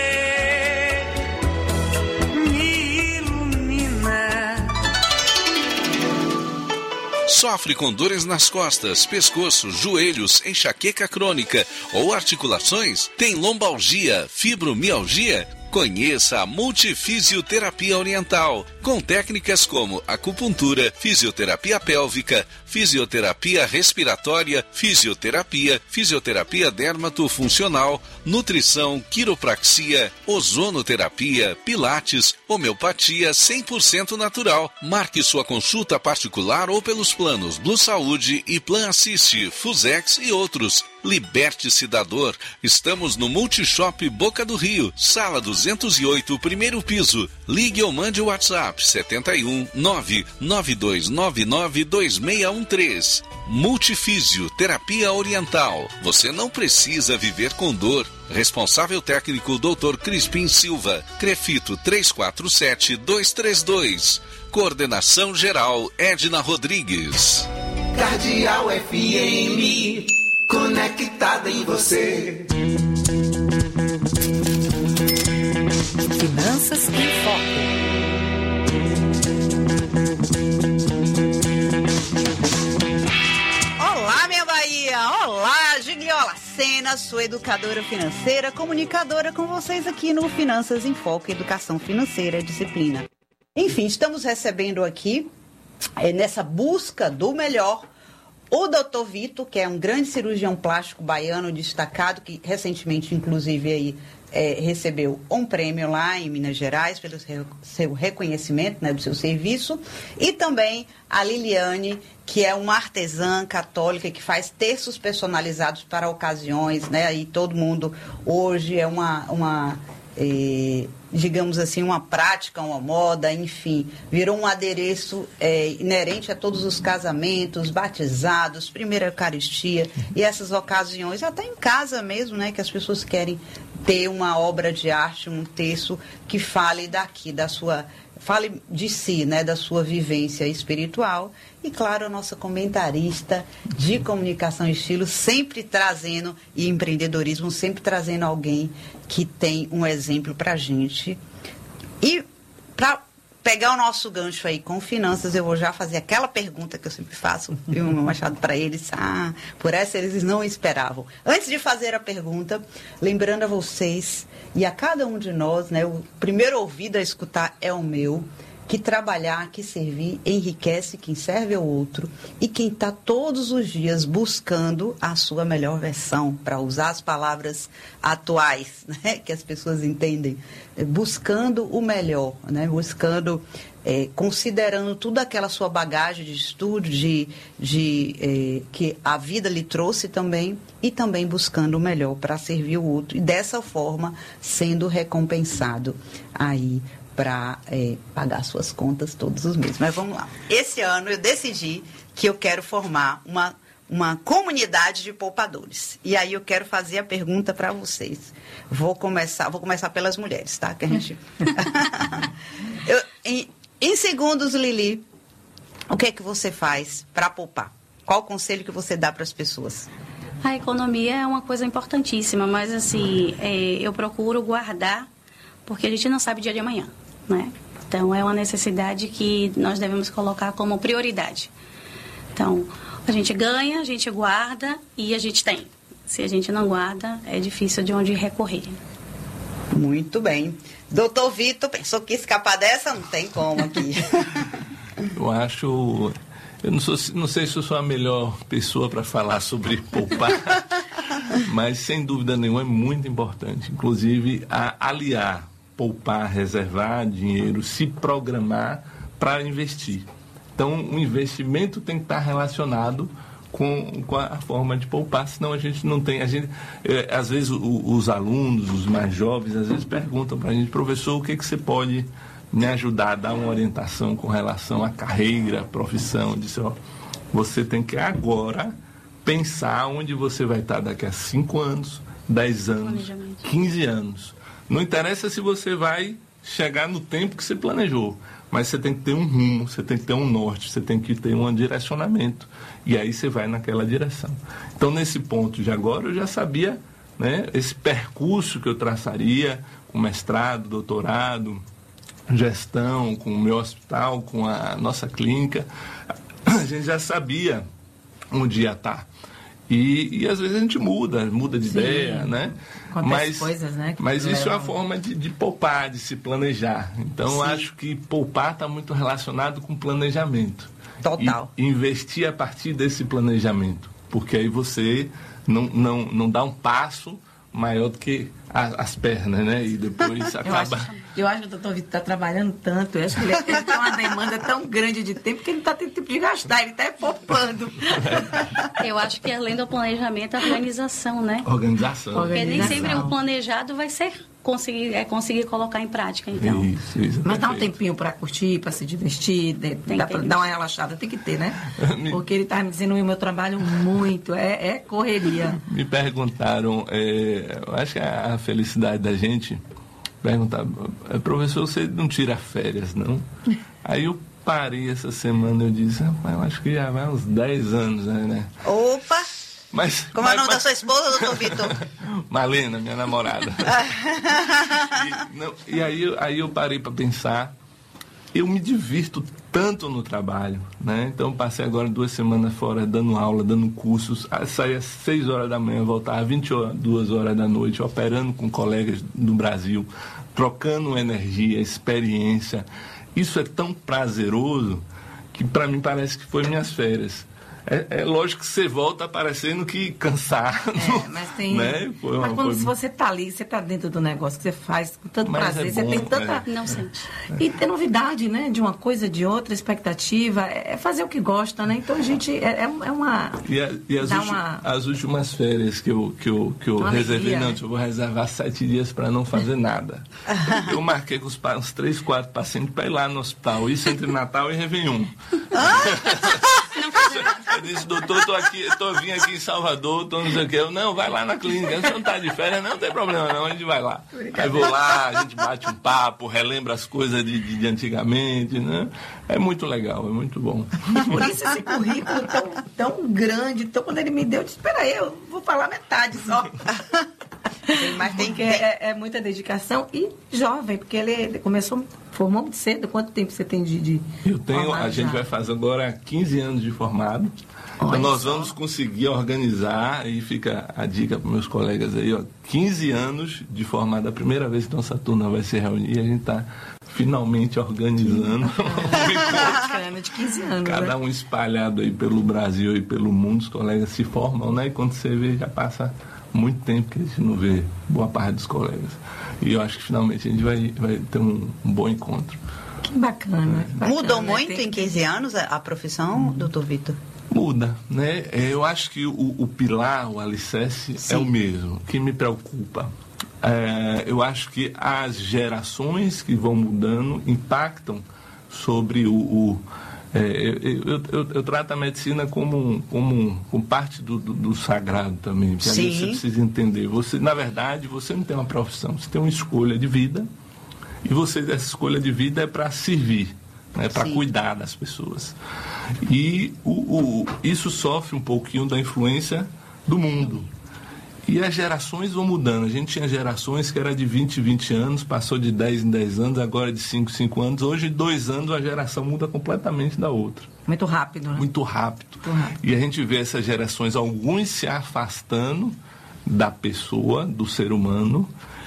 Sofre com dores nas costas, pescoço, joelhos, enxaqueca crônica ou articulações? Tem lombalgia, fibromialgia? Conheça a Multifisioterapia Oriental, com técnicas como acupuntura, fisioterapia pélvica, fisioterapia respiratória, fisioterapia, fisioterapia dermatofuncional, nutrição, quiropraxia, ozonoterapia, pilates, homeopatia cem por cento natural. Marque sua consulta particular ou pelos planos Blue Saúde e Plan Assist, Fusex e outros. Liberte-se da dor. Estamos no Multishop Boca do Rio, sala duzentos e oito, primeiro piso. Ligue ou mande o WhatsApp sete um nove nove dois nove nove dois seis um três. Multifísio Terapia Oriental. Você não precisa viver com dor. Responsável técnico doutor Crispim Silva. Crefito três quatro sete dois três dois. Coordenação geral Edna Rodrigues. Cardeal F M, conectada em você. Finanças em Foco. Olá, minha Bahia! Olá, Gigliola Sena, sua educadora financeira, comunicadora com vocês aqui no Finanças em Foco, Educação Financeira, Disciplina. Enfim, estamos recebendo aqui, é, nessa busca do melhor, O doutor Vitor, que é um grande cirurgião plástico baiano destacado, que recentemente, inclusive, aí, é, recebeu um prêmio lá em Minas Gerais pelo seu, seu reconhecimento, né, do seu serviço. E também a Liliane, que é uma artesã católica que faz terços personalizados para ocasiões, né? E todo mundo hoje é uma... uma é, digamos assim, uma prática, uma moda, enfim, virou um adereço é, inerente a todos os casamentos, batizados, primeira Eucaristia e essas ocasiões, até em casa mesmo, né, que as pessoas querem ter uma obra de arte, um texto que fale daqui, da sua, fale de si, né, da sua vivência espiritual. E, claro, a nossa comentarista de comunicação e estilo, sempre trazendo, e empreendedorismo, sempre trazendo alguém que tem um exemplo para a gente. E, para pegar o nosso gancho aí com finanças, eu vou já fazer aquela pergunta que eu sempre faço, viu, meu Machado, para eles. Ah, por essa eles não esperavam. Antes de fazer a pergunta, lembrando a vocês e a cada um de nós, né, o primeiro ouvido a escutar é o meu, que trabalhar, que servir, enriquece quem serve ao outro e quem está todos os dias buscando a sua melhor versão, para usar as palavras atuais, né, que as pessoas entendem, buscando o melhor, né, buscando, é, considerando toda aquela sua bagagem de estudo, de, de, é, que a vida lhe trouxe também, e também buscando o melhor para servir o outro, e dessa forma sendo recompensado aí para é, pagar suas contas todos os meses. Mas vamos lá. Esse ano eu decidi que eu quero formar uma, uma comunidade de poupadores. E aí eu quero fazer a pergunta para vocês. Vou começar, vou começar pelas mulheres, tá? Que a gente... eu, em, em segundos, Lili, o que é que você faz para poupar? Qual o conselho que você dá para as pessoas? A economia é uma coisa importantíssima, mas assim, é, eu procuro guardar, porque a gente não sabe o dia de amanhã. Né? Então, é uma necessidade que nós devemos colocar como prioridade. Então, a gente ganha, a gente guarda e a gente tem. Se a gente não guarda, é difícil de onde recorrer. Muito bem. Doutor Vitor, pensou que escapar dessa? Não tem como aqui. Eu acho... Eu não, sou, não sei se eu sou a melhor pessoa para falar sobre poupar, mas, sem dúvida nenhuma, é muito importante. Inclusive, a aliar poupar, reservar dinheiro, se programar para investir. Então, o investimento tem que estar relacionado com, com a forma de poupar, senão a gente não tem... A gente, é, às vezes, o, os alunos, os mais jovens, às vezes perguntam para a gente, professor, o que, que você pode me ajudar a dar uma orientação com relação à carreira, à profissão? Eu disse, ó, você tem que agora pensar onde você vai estar daqui a cinco anos, dez anos, quinze anos. Não interessa se você vai chegar no tempo que você planejou, mas você tem que ter um rumo, você tem que ter um norte, você tem que ter um direcionamento. E aí você vai naquela direção. Então, nesse ponto de agora, eu já sabia, né, esse percurso que eu traçaria, com mestrado, doutorado, gestão, com o meu hospital, com a nossa clínica. A gente já sabia onde ia estar. E, e às vezes a gente muda, muda de Sim. ideia, né? Acontece mas, coisas, né? Mas isso levam. é uma forma de, de poupar, de se planejar. Então, eu acho que poupar está muito relacionado com planejamento. Total. E investir a partir desse planejamento. Porque aí você não, não, não dá um passo maior do que a, as pernas, né? E depois acaba... Eu acho, eu acho que o doutor Vitor está trabalhando tanto, eu acho que ele, ele tem uma demanda tão grande de tempo que ele não está tendo tempo de gastar, ele está poupando. Eu acho que além do planejamento, a organização, né? Organização. Porque nem sempre o planejado vai ser conseguir, é conseguir colocar em prática, então. Isso, isso. Mas dá um tempinho para curtir, para se divertir, de, dá para dar uma relaxada, tem que ter, né? Porque ele está me dizendo, o meu trabalho muito, é, é correria. Me perguntaram, é, eu acho que a felicidade da gente, perguntar, professor, você não tira férias, não? Aí eu parei essa semana, eu disse, rapaz, eu acho que já vai uns dez anos, né? Opa! Mas, Como mas, é o nome mas... da sua esposa, doutor Vitor? Malena, minha namorada. e, não, e aí, aí eu parei para pensar, eu me divirto tanto no trabalho, né? Então passei agora duas semanas fora dando aula, dando cursos, saía às seis horas da manhã, voltava às vinte e duas horas da noite, operando com colegas do Brasil, trocando energia, experiência. Isso é tão prazeroso que para mim parece que foi minhas férias. É, é lógico que você volta parecendo que cansado. É, mas tem. Né? Foi uma, mas quando foi... você está ali, você está dentro do negócio que você faz com tanto mas prazer, é você bom, tem tanta. É. Não sente. E tem novidade, né? De uma coisa, de outra, expectativa. É fazer o que gosta, né? Então a gente. É, é uma. E, a, e as, ulti... uma... as últimas férias que eu, que eu, que eu reservei, alegria, não, né? Eu vou reservar sete dias para não fazer nada. Eu marquei com os, uns três, quatro pacientes para ir lá no hospital. Isso entre Natal e Réveillon. Eu disse, doutor, tô aqui, tô vim aqui em Salvador, tô não sei o que. Eu, não, vai lá na clínica, você não tá de férias, não, não tem problema não, a gente vai lá. Aí vou lá, a gente bate um papo, relembra as coisas de, de, de antigamente, né? É muito legal, é muito bom. Por isso esse currículo tão, tão grande, então quando ele me deu, eu disse, espera aí, eu vou falar metade só. Mas tem que é, é muita dedicação e jovem, porque ele, ele começou, formou muito cedo. Quanto tempo você tem de, de Eu tenho, a gente já? vai fazer agora quinze anos de formado. Olha então nós só. vamos conseguir organizar, e fica a dica para meus colegas aí, ó, quinze anos de formado, a primeira vez que nossa turma vai se reunir, e a gente está finalmente organizando um encontro de quinze anos, cada um espalhado aí pelo Brasil e pelo mundo, os colegas se formam, né? E quando você vê, já passa muito tempo que a gente não vê boa parte dos colegas. E eu acho que finalmente a gente vai, vai ter um, um bom encontro. Que bacana. É. bacana Mudou muito tem... em quinze anos a, a profissão, doutor Vitor? Muda, né? Eu acho que o, o pilar, o alicerce Sim. é o mesmo. O que me preocupa, é, eu acho que as gerações que vão mudando impactam sobre o... o É, eu, eu, eu, eu trato a medicina como, como, como parte do, do, do sagrado também, porque Sim. você precisa entender, você, na verdade, você não tem uma profissão, você tem uma escolha de vida, e você, essa escolha de vida é para servir, né, para cuidar das pessoas. E o, o, isso sofre um pouquinho da influência do mundo. E as gerações vão mudando. A gente tinha gerações que era de vinte, vinte anos, passou de dez em dez anos, agora de cinco, cinco anos. Hoje, dois anos, a geração muda completamente da outra. Muito rápido, né? Muito rápido. Muito rápido. E a gente vê essas gerações, alguns se afastando da pessoa, do ser humano.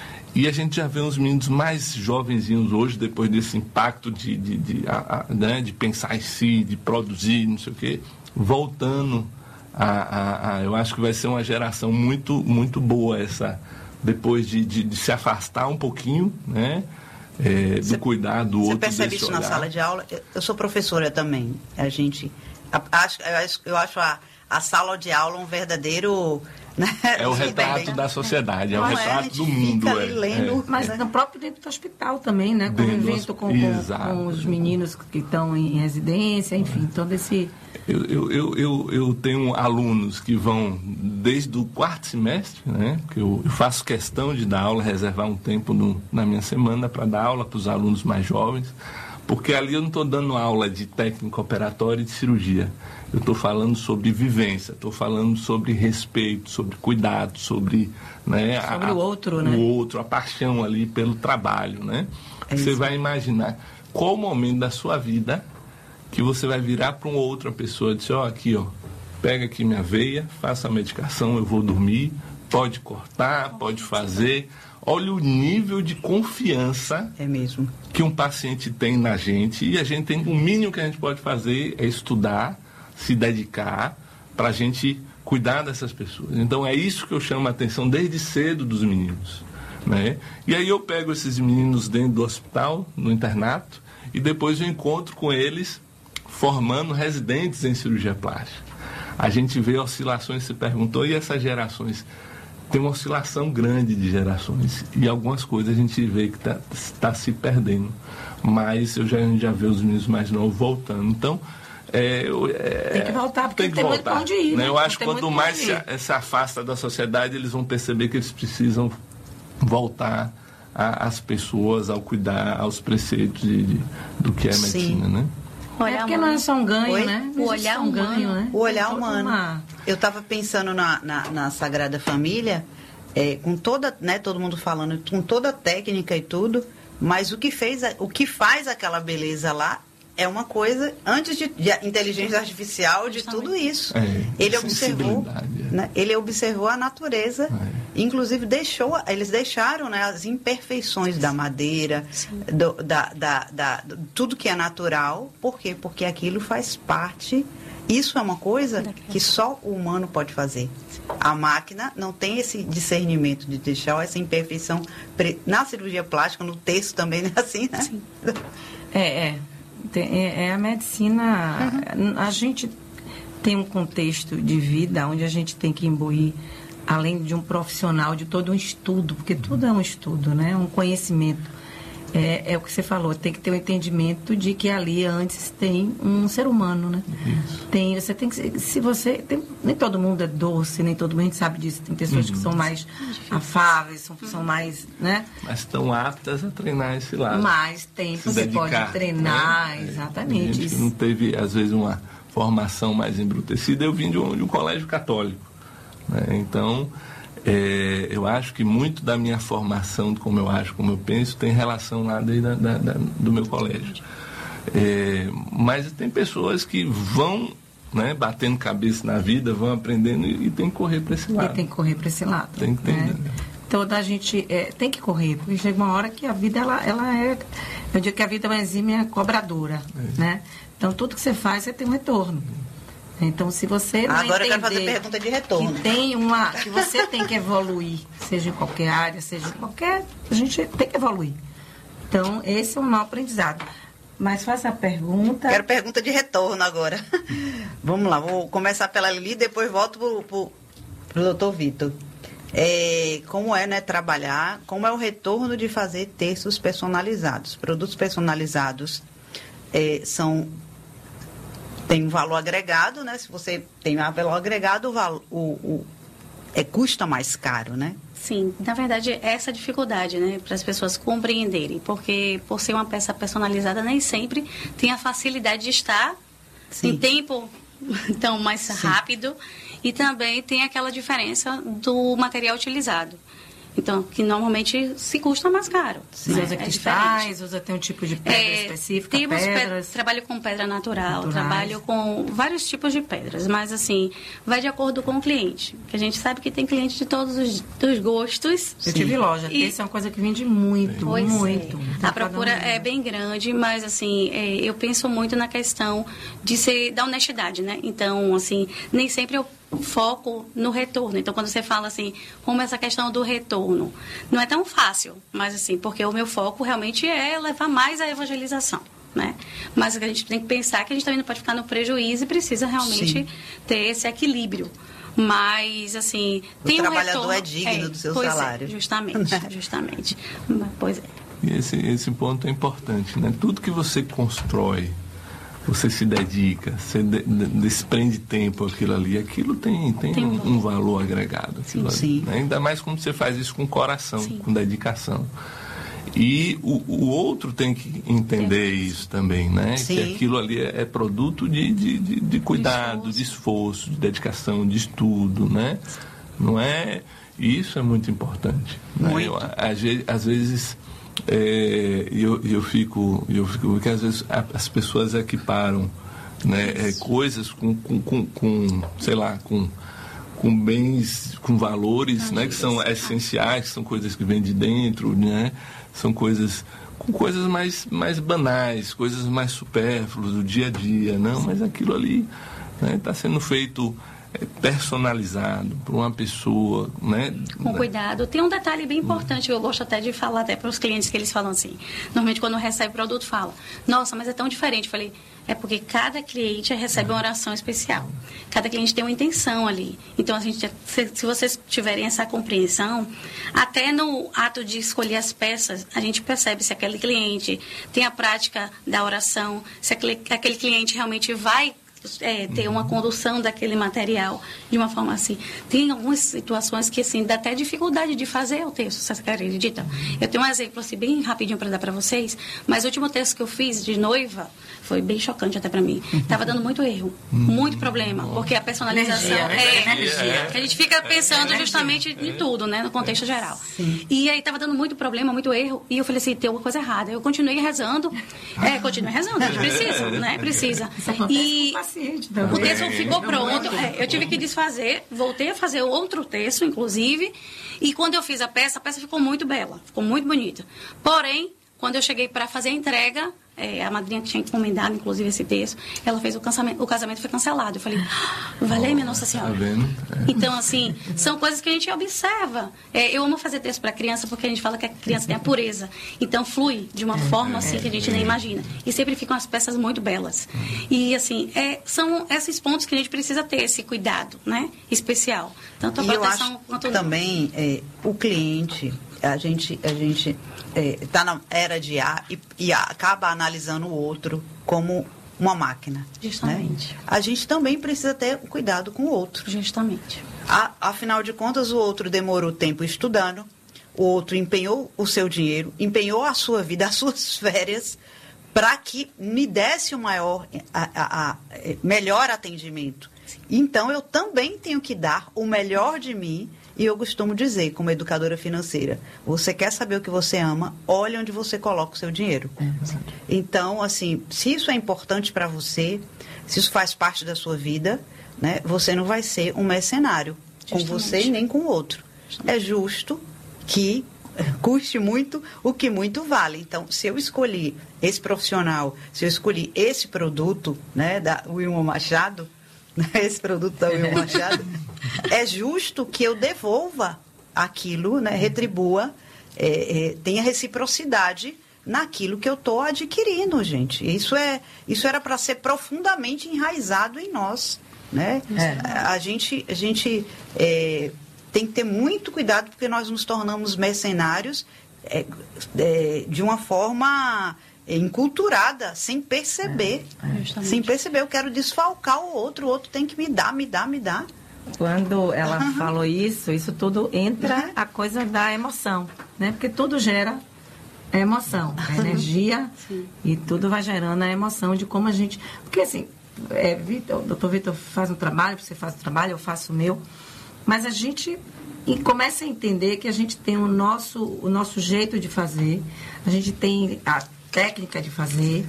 E a gente já vê uns meninos mais jovenzinhos hoje, depois desse impacto de, de, de, a, a, né, de pensar em si, de produzir, não sei o quê, voltando... A, a, a, eu acho que vai ser uma geração muito, muito boa essa, depois de, de, de se afastar um pouquinho, né, é, do cuidado do outro. Você percebe isso olhar. Na sala de aula? Eu, eu sou professora também. A gente, a, acho, eu acho, eu acho a, a sala de aula um verdadeiro... Né? É o retrato bem, da sociedade, é o retrato é, do mundo. É, lendo, é. Mas no próprio dentro do hospital também, né? Convivendo com, com, com os meninos que estão em residência, enfim, todo esse... Eu, eu, eu, eu, eu tenho alunos que vão desde o quarto semestre, né? Que eu, eu faço questão de dar aula, reservar um tempo no, na minha semana para dar aula para os alunos mais jovens, porque ali eu não estou dando aula de técnica operatória e de cirurgia. Eu estou falando sobre vivência, estou falando sobre respeito, sobre cuidado, sobre... Né, sobre a, o outro, né? O outro, a paixão ali pelo trabalho, né? É você vai imaginar qual o momento da sua vida que você vai virar para uma outra pessoa e dizer, ó, aqui, ó, pega aqui minha veia, faça a medicação, eu vou dormir, pode cortar, pode fazer... Olha o nível de confiança é mesmo. que um paciente tem na gente. E a gente tem, o mínimo que a gente pode fazer é estudar, se dedicar para a gente cuidar dessas pessoas. Então é isso que eu chamo a atenção desde cedo dos meninos, né? E aí eu pego esses meninos dentro do hospital, no internato, e depois eu encontro com eles formando residentes em cirurgia plástica. A gente vê oscilações, se perguntou, e essas gerações... Tem uma oscilação grande de gerações e algumas coisas a gente vê que está tá se perdendo, mas eu já, já vejo os meninos mais novos voltando. Então, é, é, tem que voltar, porque tem que tem voltar, muito pra onde ir. Né? Eu acho que quanto mais se, se afasta da sociedade, eles vão perceber que eles precisam voltar às pessoas, ao cuidar, aos preceitos de, de, do que é a medicina, né? É porque não é só um ganho, Oi? né? O olhar um ganho, né? O olhar humano. Uma... Eu estava pensando na, na, na Sagrada Família, é, com toda, né, todo mundo falando, com toda a técnica e tudo, mas o que, fez, o que faz aquela beleza lá é uma coisa, antes de, de inteligência artificial, de tudo isso. É, ele observou, né, ele observou a natureza, é. inclusive deixou, eles deixaram, né, as imperfeições da madeira, do, da, da, da, tudo que é natural. Por quê? Porque aquilo faz parte Isso é uma coisa que só o humano pode fazer. A máquina não tem esse discernimento de deixar essa imperfeição. Na cirurgia plástica, no texto também, não é assim, né? Sim. É, é. É, é a medicina... Uhum. A gente tem um contexto de vida onde a gente tem que imbuir, além de um profissional, de todo um estudo, porque tudo é um estudo, né? Um conhecimento. É, é o que você falou, tem que ter o um entendimento de que ali antes tem um ser humano, né? Isso. Tem, você tem que, se você, tem, nem todo mundo é doce, nem todo mundo, a gente sabe disso, tem pessoas uhum. que são mais afáveis, são, são mais, né? Mas estão aptas a treinar esse lado. Mais tempo, você dedicar, pode treinar, né? Exatamente. A gente não teve, às vezes, uma formação mais embrutecida, eu vim de um, de um colégio católico, né? Então... É, eu acho que muito da minha formação, como eu acho, como eu penso, tem relação lá desde da, da, da, do meu colégio. É, mas tem pessoas que vão, né, batendo cabeça na vida, vão aprendendo e, e tem que correr para esse lado. E tem que correr para esse lado. Tem que ter. Né? Toda a gente é, tem que correr, porque chega uma hora que a vida, ela, ela é... Eu digo que a vida é uma exímia cobradora, é. Né? Então, tudo que você faz, você tem um retorno. Então, se você não Agora eu quero fazer pergunta de retorno. Que, tem uma, que você tem que evoluir, seja em qualquer área, seja em qualquer... A gente tem que evoluir. Então, esse é um mau aprendizado. Mas faça a pergunta... Quero pergunta de retorno agora. Vamos lá, vou começar pela Lili, depois volto para o doutor Vitor. É, como é, né, trabalhar, como é o retorno de fazer textos personalizados? Produtos personalizados é, são... Tem um valor agregado, né? Se você tem um valor agregado, o, valor, o, o é, custa mais caro, né? Sim, na verdade, essa é a dificuldade, né? Para as pessoas compreenderem. Porque, por ser uma peça personalizada, nem sempre tem a facilidade de estar Sim. em tempo tão mais Sim. rápido. E também tem aquela diferença do material utilizado. Então, que normalmente se custa mais caro. Sim. Né? Usa cristais, é usa tem um tipo de pedra é, específica, temos pedras... Pe trabalho com pedra natural, naturais. Trabalho com vários tipos de pedras, mas assim, vai de acordo com o cliente. Que a gente sabe que tem cliente de todos os dos gostos. Eu Sim. tive loja, e essa é uma coisa que vende muito, pois muito. É. A procura é bem grande, mas assim, é, eu penso muito na questão de ser, da honestidade, né? Então, assim, nem sempre eu foco no retorno. Então, quando você fala assim, como essa questão do retorno, não é tão fácil, mas assim, porque o meu foco realmente é levar mais a evangelização, né? Mas a gente tem que pensar que a gente também não pode ficar no prejuízo e precisa realmente Sim. ter esse equilíbrio. Mas, assim, o tem um trabalhador retorno... é digno é, do seu pois salário. É, justamente, justamente. Pois é. E esse, esse ponto é importante, né? Tudo que você constrói, você se dedica, você de, de, desprende tempo aquilo ali, aquilo tem, tem, tem um, um valor agregado. Aquilo sim, ali, sim. Né? Ainda mais quando você faz isso com coração, sim. com dedicação. E o, o outro tem que entender sim. isso também, né? Sim. Que aquilo ali é, é produto de, de, de, de cuidado, de esforço, de dedicação, de estudo, né? Não é... Isso é muito importante. Muito. Né? Eu, às, às vezes... É, eu, eu fico, eu fico, porque às vezes as pessoas equiparam, né, é, coisas com, com, com, com, sei lá, com, com bens, com valores, né, que são essenciais, que são coisas que vêm de dentro, né, são coisas, com coisas mais, mais banais, coisas mais supérfluas do dia a dia, não, mas aquilo ali está sendo feito personalizado para uma pessoa, né? Com cuidado. Tem um detalhe bem importante que eu gosto até de falar até para os clientes, que eles falam assim, normalmente quando recebe o produto fala, nossa, mas é tão diferente. Eu falei, é porque cada cliente recebe uma oração especial. Cada cliente tem uma intenção ali. Então, a gente, se, se vocês tiverem essa compreensão, até no ato de escolher as peças, a gente percebe se aquele cliente tem a prática da oração, se aquele, aquele cliente realmente vai É, ter uma condução daquele material de uma forma assim. Tem algumas situações que, assim, dá até dificuldade de fazer o texto, vocês acreditam? Eu tenho um exemplo, assim, bem rapidinho para dar para vocês, mas o último texto que eu fiz de noiva foi bem chocante até para mim. Tava dando muito erro, muito problema, porque a personalização energia, é... energia. A gente fica pensando justamente em tudo, né, no contexto geral. Sim. E aí tava dando muito problema, muito erro, e eu falei assim, tem alguma coisa errada. Eu continuei rezando, é, continuei rezando, a gente precisa, né, precisa. E... O texto ficou pronto, é, eu tive que desfazer, voltei a fazer outro texto, inclusive, e quando eu fiz a peça, a peça ficou muito bela, ficou muito bonita. Porém, quando eu cheguei para fazer a entrega, é, a madrinha que tinha encomendado, inclusive, esse texto, ela fez o casamento, o casamento foi cancelado. Eu falei, ah, valeu, minha Nossa Senhora. Tá vendo? É. Então, assim, são coisas que a gente observa. É, eu amo fazer texto para criança porque a gente fala que a criança tem a pureza. Então, flui de uma forma, assim, que a gente nem imagina. E sempre ficam as peças muito belas. E, assim, é, são esses pontos que a gente precisa ter, esse cuidado, né? Especial. Tanto a e proteção eu acho quanto... também, é, o cliente... A gente a gente está é, na era de A e, e acaba analisando o outro como uma máquina. Justamente. Né? A gente também precisa ter cuidado com o outro. Justamente. A, afinal de contas, o outro demorou tempo estudando, o outro empenhou o seu dinheiro, empenhou a sua vida, as suas férias, para que me desse o maior, a, a, a, melhor atendimento. Então, eu também tenho que dar o melhor de mim. E eu costumo dizer, como educadora financeira, você quer saber o que você ama, olha onde você coloca o seu dinheiro. É, então, assim, se isso é importante para você, se isso faz parte da sua vida, né, você não vai ser um mercenário com você nem com o outro. Justamente. É justo que custe muito o que muito vale. Então, se eu escolhi esse profissional, se eu escolhi esse produto, né, da Wilma Machado, esse produto da Wilma Machado, é justo que eu devolva aquilo, né, retribua, é, é, tenha reciprocidade naquilo que eu estou adquirindo, gente. Isso, é, isso era para ser profundamente enraizado em nós, né? É. A gente, a gente é, tem que ter muito cuidado porque nós nos tornamos mercenários é, é, de uma forma... enculturada, sem perceber. É, sem perceber, eu quero desfalcar o outro, o outro tem que me dar, me dar, me dar. Quando ela uhum. falou isso, isso tudo entra uhum. a coisa da emoção, né? Porque tudo gera emoção, a energia, sim. E tudo vai gerando a emoção de como a gente... Porque assim, é, Vitor, o doutor Vitor faz um trabalho, você faz um trabalho, eu faço o meu, mas a gente e começa a entender que a gente tem o nosso, o nosso jeito de fazer, a gente tem a técnica de fazer,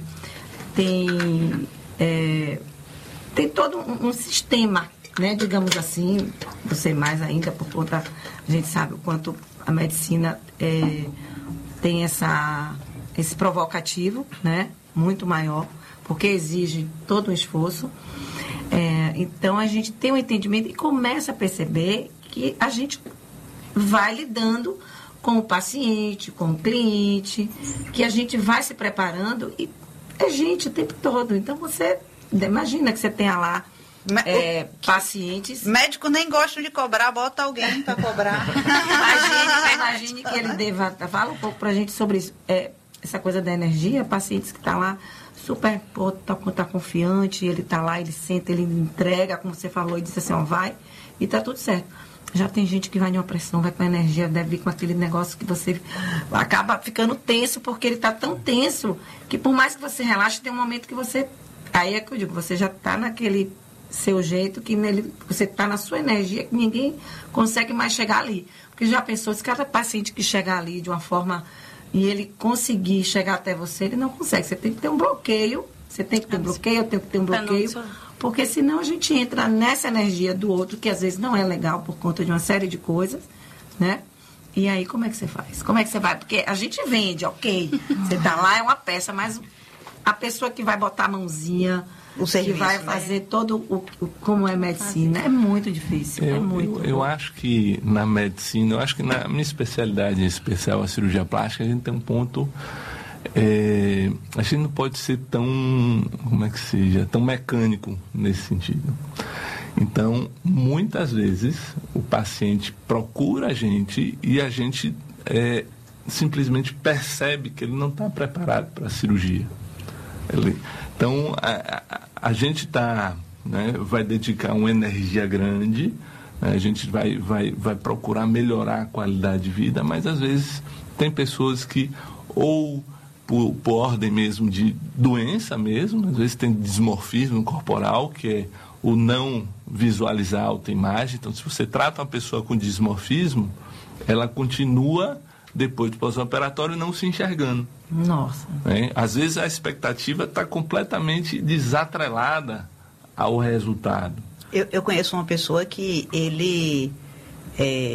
tem, é, tem todo um, um sistema, né, digamos assim, você mais ainda, por conta, a gente sabe o quanto a medicina é, tem essa, esse provocativo, né, muito maior, porque exige todo um esforço. É, então, a gente tem um entendimento e começa a perceber que a gente vai lidando com o paciente, com o cliente, que a gente vai se preparando e é gente o tempo todo. Então, você imagina que você tenha lá é, pacientes... Médico nem gosta de cobrar, bota alguém para cobrar. Imagine, imagine que ele deva... Fala um pouco para a gente sobre isso, é, essa coisa da energia, pacientes que estão lá super, pô, tá, tá confiante, ele tá lá, ele senta, ele entrega, como você falou, e disse assim, ó, vai, e tá tudo certo. Já tem gente que vai de uma pressão, vai com a energia, deve vir com aquele negócio que você acaba ficando tenso, porque ele tá tão tenso, que por mais que você relaxe, tem um momento que você, aí é que eu digo, você já tá naquele seu jeito, que nele, você tá na sua energia, que ninguém consegue mais chegar ali. Porque já pensou, se cada paciente que chegar ali de uma forma... e ele conseguir chegar até você, ele não consegue. Você tem que ter um bloqueio, você tem que ter um bloqueio, eu tenho que ter um bloqueio, porque senão a gente entra nessa energia do outro, que às vezes não é legal por conta de uma série de coisas, né? E aí, como é que você faz? Como é que você vai? Porque a gente vende, ok, você tá lá, é uma peça, mas a pessoa que vai botar a mãozinha... o serviço, que vai fazer, né? Todo o, o como é medicina, é muito difícil. Eu, é muito eu, eu acho que na medicina, eu acho que na minha especialidade em especial, a cirurgia plástica, a gente tem um ponto, é, a gente não pode ser tão, como é que seja, tão mecânico nesse sentido. Então, muitas vezes, o paciente procura a gente e a gente é, simplesmente percebe que ele não está preparado para a cirurgia. Ele, então, a, a, a gente tá, né, vai dedicar uma energia grande, né, a gente vai, vai, vai procurar melhorar a qualidade de vida, mas às vezes tem pessoas que, ou por, por ordem mesmo de doença mesmo, às vezes tem dismorfismo corporal, que é o não visualizar a autoimagem. Então, se você trata uma pessoa com dismorfismo, ela continua... depois do pós-operatório, não se enxergando. Nossa. É? Às vezes a expectativa está completamente desatrelada ao resultado. Eu, eu conheço uma pessoa que ele é,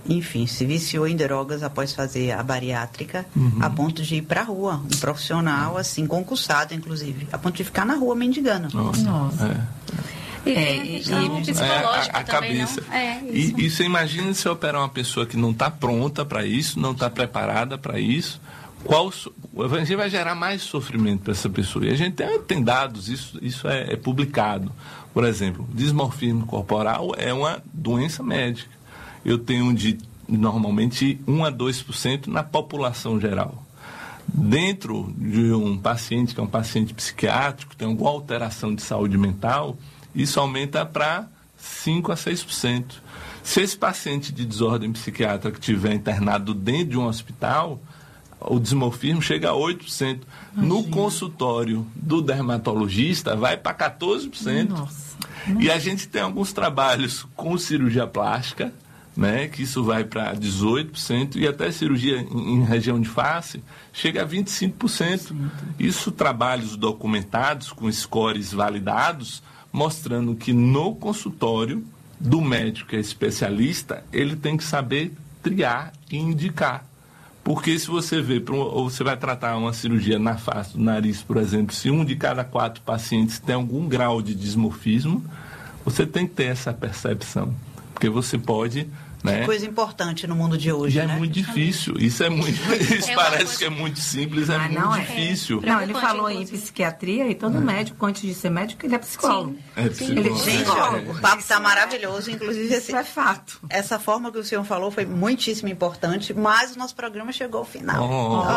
enfim, se viciou em drogas após fazer a bariátrica, Uhum. a ponto de ir para a rua. Um profissional, assim, concursado, inclusive. A ponto de ficar na rua mendigando. Nossa. Nossa. É. E tem a questão psicológica É, a, a também, cabeça. não? É, isso. E, e você imagina se operar uma pessoa que não está pronta para isso, não está preparada para isso, qual so- a gente vai gerar mais sofrimento para essa pessoa. E a gente tem, tem dados, isso, isso é, é publicado. Por exemplo, dismorfismo corporal é uma doença médica. Eu tenho de normalmente um a dois por cento na população geral. Dentro de um paciente que é um paciente psiquiátrico, tem alguma alteração de saúde mental, isso aumenta para cinco a seis por cento. Se esse paciente de desordem psiquiátrica estiver internado dentro de um hospital, o dismorfismo chega a oito por cento. No consultório do dermatologista, vai para quatorze por cento. Nossa. E a gente tem alguns trabalhos com cirurgia plástica, né, que isso vai para dezoito por cento, e até cirurgia em, em região de face chega a vinte e cinco por cento. Isso trabalhos documentados, com scores validados, mostrando que no consultório do médico que é especialista, ele tem que saber triar e indicar. Porque se você vê, pra um- ou você vai tratar uma cirurgia na face do nariz, por exemplo, se um de cada quatro pacientes tem algum grau de dismorfismo, você tem que ter essa percepção. Porque você pode, né? Coisa importante no mundo de hoje, E é né? muito difícil. Isso é muito. Isso É uma parece coisa- que é muito simples, é Ah, muito não é. difícil. Não, ele falou em psiquiatria e todo médico, antes de ser médico, ele é psicólogo. É psicólogo. Ele, gente, ó, o papo está maravilhoso, inclusive esse, é fato. Essa forma que o senhor falou foi muitíssimo importante, mas o nosso programa chegou ao final.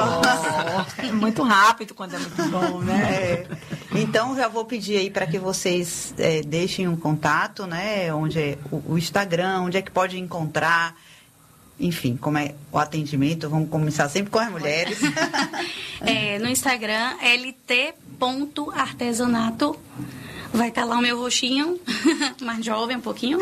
Oh, muito rápido quando é muito bom, né? É. Então, já vou pedir aí para que vocês é, deixem um contato, né? Onde é o, o Instagram, onde é que pode encontrar, enfim, como é o atendimento. Vamos começar sempre com as mulheres. É, no Instagram, lt ponto artesanato. Vai estar lá o meu rostinho, mais jovem um pouquinho.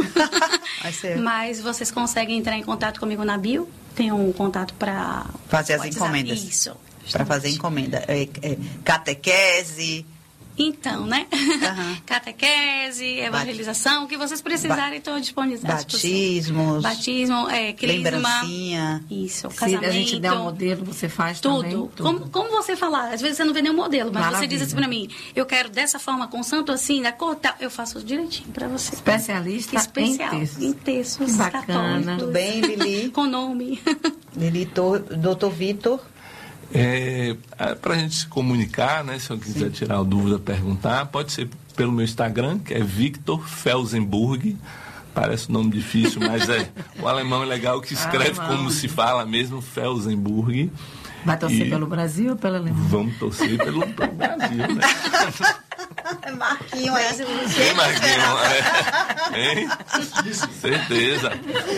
Mas vocês conseguem entrar em contato comigo na bio. Tem um contato para Fazer as encomendas. Isso. Para fazer encomenda. É, é, catequese. Então, né? Catequese, evangelização, o que vocês precisarem, estou disponível. Batismos. Batismo, é, crisma. Lembrancinha. Isso, Se casamento. a gente der um modelo, você faz Tudo. também? Como, como você falar, às vezes você não vê nenhum modelo, mas Maravilha. você diz assim pra mim, eu quero dessa forma, com santo assim, da cor tal, eu faço direitinho pra você. Especialista Especial, em textos. em textos Que bacana. católicos. Tudo bem, Lili? Com nome. Lili, doutor Vitor. É, para a gente se comunicar, né, se alguém quiser tirar a dúvida, perguntar, pode ser pelo meu Instagram, que é Victor Felsenburg. Parece um nome difícil, mas é, o alemão é legal que escreve Alemão. como se fala mesmo, Felsenburg. Vai torcer E pelo Brasil ou pela Alemanha? Vamos torcer pelo, pelo Brasil, né? Marquinho, é. Tem Marquinho, é. Hein? Certeza.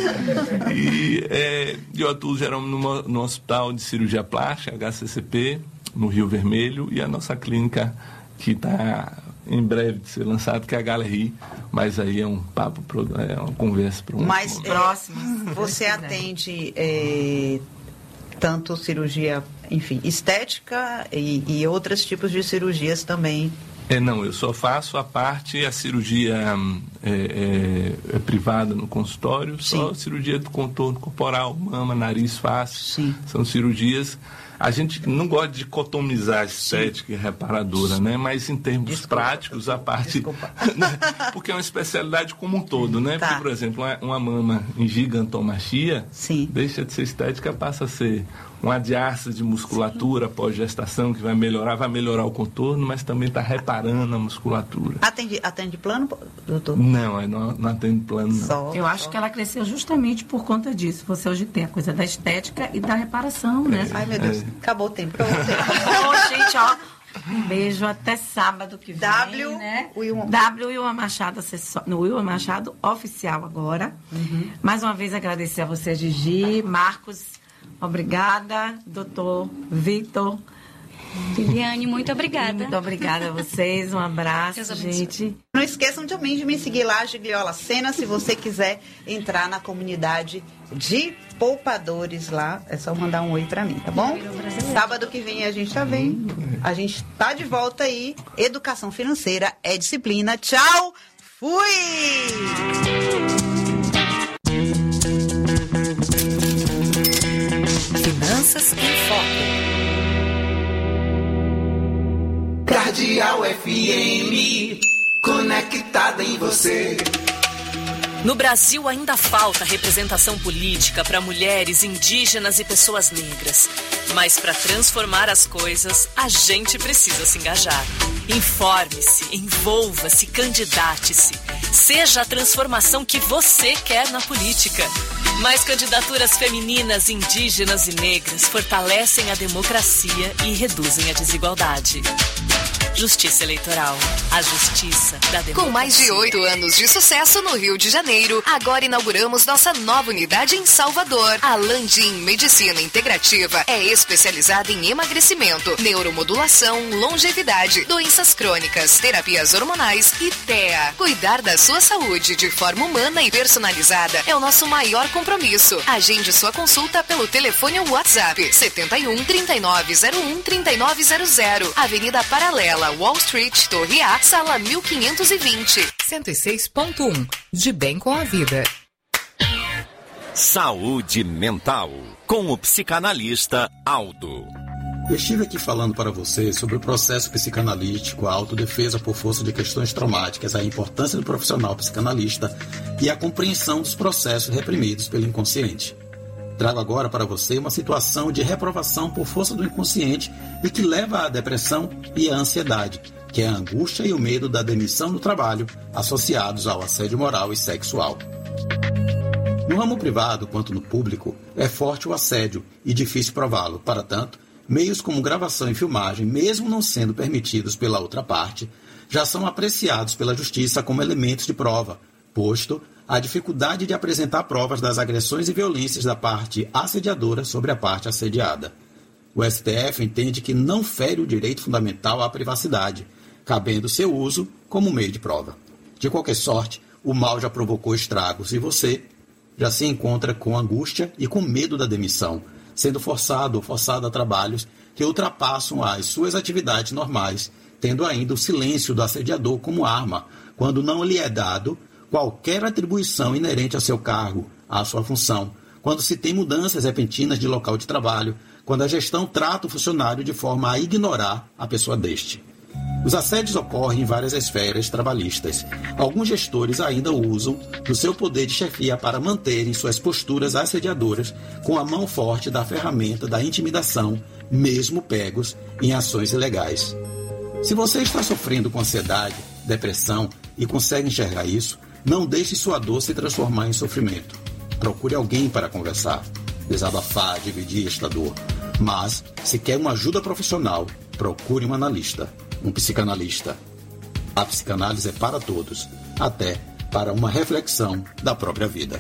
E é, eu atuo geralmente numa, no Hospital de Cirurgia Plástica, H C C P, no Rio Vermelho, e a nossa clínica que está em breve de ser lançada, que é a Galerie, mas aí é um papo, pro, é uma conversa para um Mas um- é, você atende é, tanto cirurgia, enfim, estética e, e outros tipos de cirurgias também. É, não, eu só faço a parte, a cirurgia hum, é, é, é privada no consultório, só cirurgia do contorno corporal, mama, nariz, face. São cirurgias. A gente não gosta de dicotomizar estética e reparadora, né? Mas em termos práticos, a parte. Porque é uma especialidade como um todo, né? Porque, por exemplo, uma, uma mama em gigantomastia deixa de ser estética, passa a ser uma diástase de musculatura após gestação, que vai melhorar, vai melhorar o contorno, mas também está reparando a musculatura. Atende, atende plano, doutor? Não, eu não, não atendo plano, não. Só, Eu acho que ela cresceu justamente por conta disso. Você hoje tem a coisa da estética e da reparação, né? Ai, meu Deus, acabou o tempo. Acabou o tempo. Ô, gente, ó. Um beijo até sábado que vem, W, né? Wilma. W Wilma Machado, acessó- no Wilma Machado oficial agora. Mais uma vez agradecer a você, Gigi, Marcos, obrigada, doutor Vitor. Liliane, muito obrigada. Muito obrigada a vocês, um abraço, Deus abençoe. gente. Não esqueçam também de me seguir lá, Gigliola Sena, se você quiser entrar na comunidade de poupadores lá, é só mandar um oi pra mim, tá bom? Sábado que vem a gente tá vendo, a gente tá de volta aí. Educação financeira é disciplina. Tchau, fui! Crianças em Foco. Cardeal F M, conectada em você. No Brasil ainda falta representação política para mulheres, indígenas e pessoas negras. Mas para transformar as coisas, a gente precisa se engajar. Informe-se, envolva-se, candidate-se. Seja a transformação que você quer na política. Mais candidaturas femininas, indígenas e negras fortalecem a democracia e reduzem a desigualdade. Justiça Eleitoral. A justiça da democracia. Com mais de oito anos de sucesso no Rio de Janeiro, agora inauguramos nossa nova unidade em Salvador. A Landim Medicina Integrativa é especializada em emagrecimento, neuromodulação, longevidade, doenças crônicas, terapias hormonais e T E A. Cuidar da sua saúde de forma humana e personalizada é o nosso maior compromisso. Agende sua consulta pelo telefone ou WhatsApp setenta e um, trinta e nove zero um, trinta e nove zero zero, Avenida Paralela, Wall Street, Torre A, sala mil quinhentos e vinte. cento e seis ponto um. De bem com a vida. Saúde mental, com o psicanalista Aldo. Eu estive aqui falando para você sobre o processo psicanalítico, a autodefesa por força de questões traumáticas, a importância do profissional psicanalista e a compreensão dos processos reprimidos pelo inconsciente. Trago agora para você uma situação de reprovação por força do inconsciente e que leva à depressão e à ansiedade, que é a angústia e o medo da demissão do trabalho associados ao assédio moral e sexual. No ramo privado quanto no público, é forte o assédio e difícil prová-lo. Para tanto, meios como gravação e filmagem, mesmo não sendo permitidos pela outra parte, já são apreciados pela justiça como elementos de prova, posto a dificuldade de apresentar provas das agressões e violências da parte assediadora sobre a parte assediada. O S T F entende que não fere o direito fundamental à privacidade, cabendo seu uso como meio de prova. De qualquer sorte, o mal já provocou estragos e você já se encontra com angústia e com medo da demissão, sendo forçado ou forçada a trabalhos que ultrapassam as suas atividades normais, tendo ainda o silêncio do assediador como arma, quando não lhe é dado qualquer atribuição inerente ao seu cargo, à sua função, quando se tem mudanças repentinas de local de trabalho, quando a gestão trata o funcionário de forma a ignorar a pessoa deste. Os assédios ocorrem em várias esferas trabalhistas. Alguns gestores ainda usam do seu poder de chefia para manterem suas posturas assediadoras com a mão forte da ferramenta da intimidação, mesmo pegos em ações ilegais. Se você está sofrendo com ansiedade, depressão e consegue enxergar isso, não deixe sua dor se transformar em sofrimento. Procure alguém para conversar, desabafar, dividir esta dor. Mas, se quer uma ajuda profissional, procure um analista, um psicanalista. A psicanálise é para todos, até para uma reflexão da própria vida.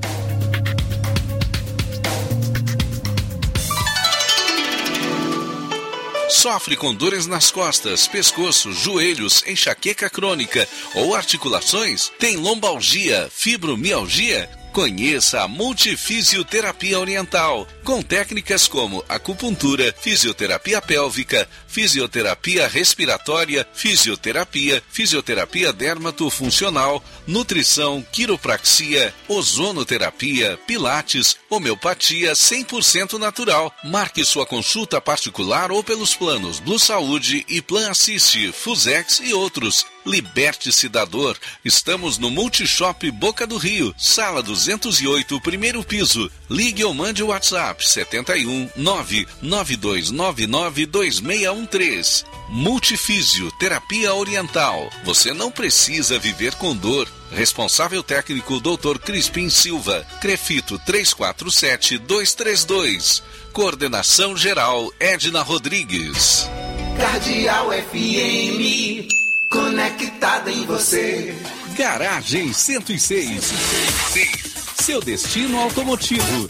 Sofre com dores nas costas, pescoço, joelhos, enxaqueca crônica ou articulações? Tem lombalgia, fibromialgia? Conheça a Multifisioterapia Oriental, com técnicas como acupuntura, fisioterapia pélvica, fisioterapia respiratória, fisioterapia, fisioterapia dermatofuncional, nutrição, quiropraxia, ozonoterapia, pilates, homeopatia cem por cento natural. Marque sua consulta particular ou pelos planos Blue Saúde e Plan Assiste, Fusex e outros. Liberte-se da dor. Estamos no Multishop Boca do Rio, sala duzentos e oito, primeiro piso. Ligue ou mande o WhatsApp setenta e um, nove nove dois nove nove dois seis um três. Multifísio Terapia Oriental. Você não precisa viver com dor. Responsável técnico doutor Crispim Silva. Crefito três quatro sete dois três dois. Coordenação geral Edna Rodrigues. Cardeal F M, conectada em você. Garagem cento e seis. Seu destino automotivo.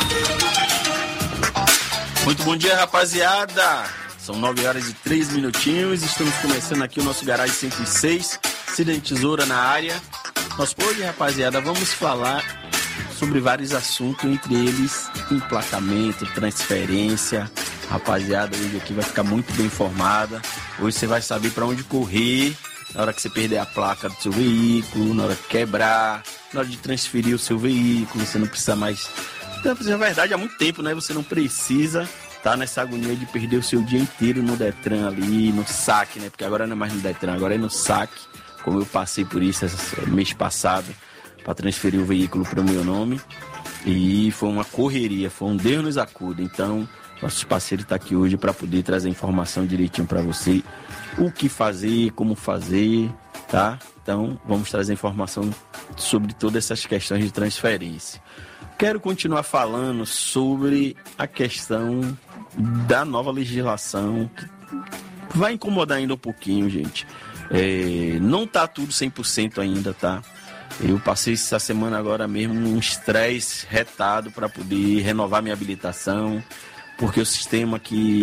Muito bom dia, rapaziada. São nove horas e três minutinhos. Estamos começando aqui o nosso Garagem cento e seis. Cida Tesoura na área. Nós hoje, rapaziada, vamos falar sobre vários assuntos, entre eles emplacamento, transferência. Rapaziada, hoje aqui vai ficar muito bem informada. Hoje você vai saber para onde correr na hora que você perder a placa do seu veículo, na hora que quebrar, na hora de transferir o seu veículo. Você não precisa mais Na verdade, há muito tempo, né? Você não precisa estar nessa agonia de perder o seu dia inteiro no Detran ali, no saque, né? Porque agora não é mais no Detran, agora é no saque, como eu passei por isso esse mês passado, para transferir o veículo para o meu nome. E foi uma correria, foi um Deus nos acuda. Então, nossos parceiros estão aqui hoje para poder trazer informação direitinho para você, o que fazer, como fazer, tá? Então, vamos trazer informação sobre todas essas questões de transferência. Quero continuar falando sobre a questão da nova legislação, que vai incomodar ainda um pouquinho, gente. É, não está tudo cem por cento ainda, tá? Eu passei essa semana agora mesmo um estresse retado para poder renovar minha habilitação, porque o sistema que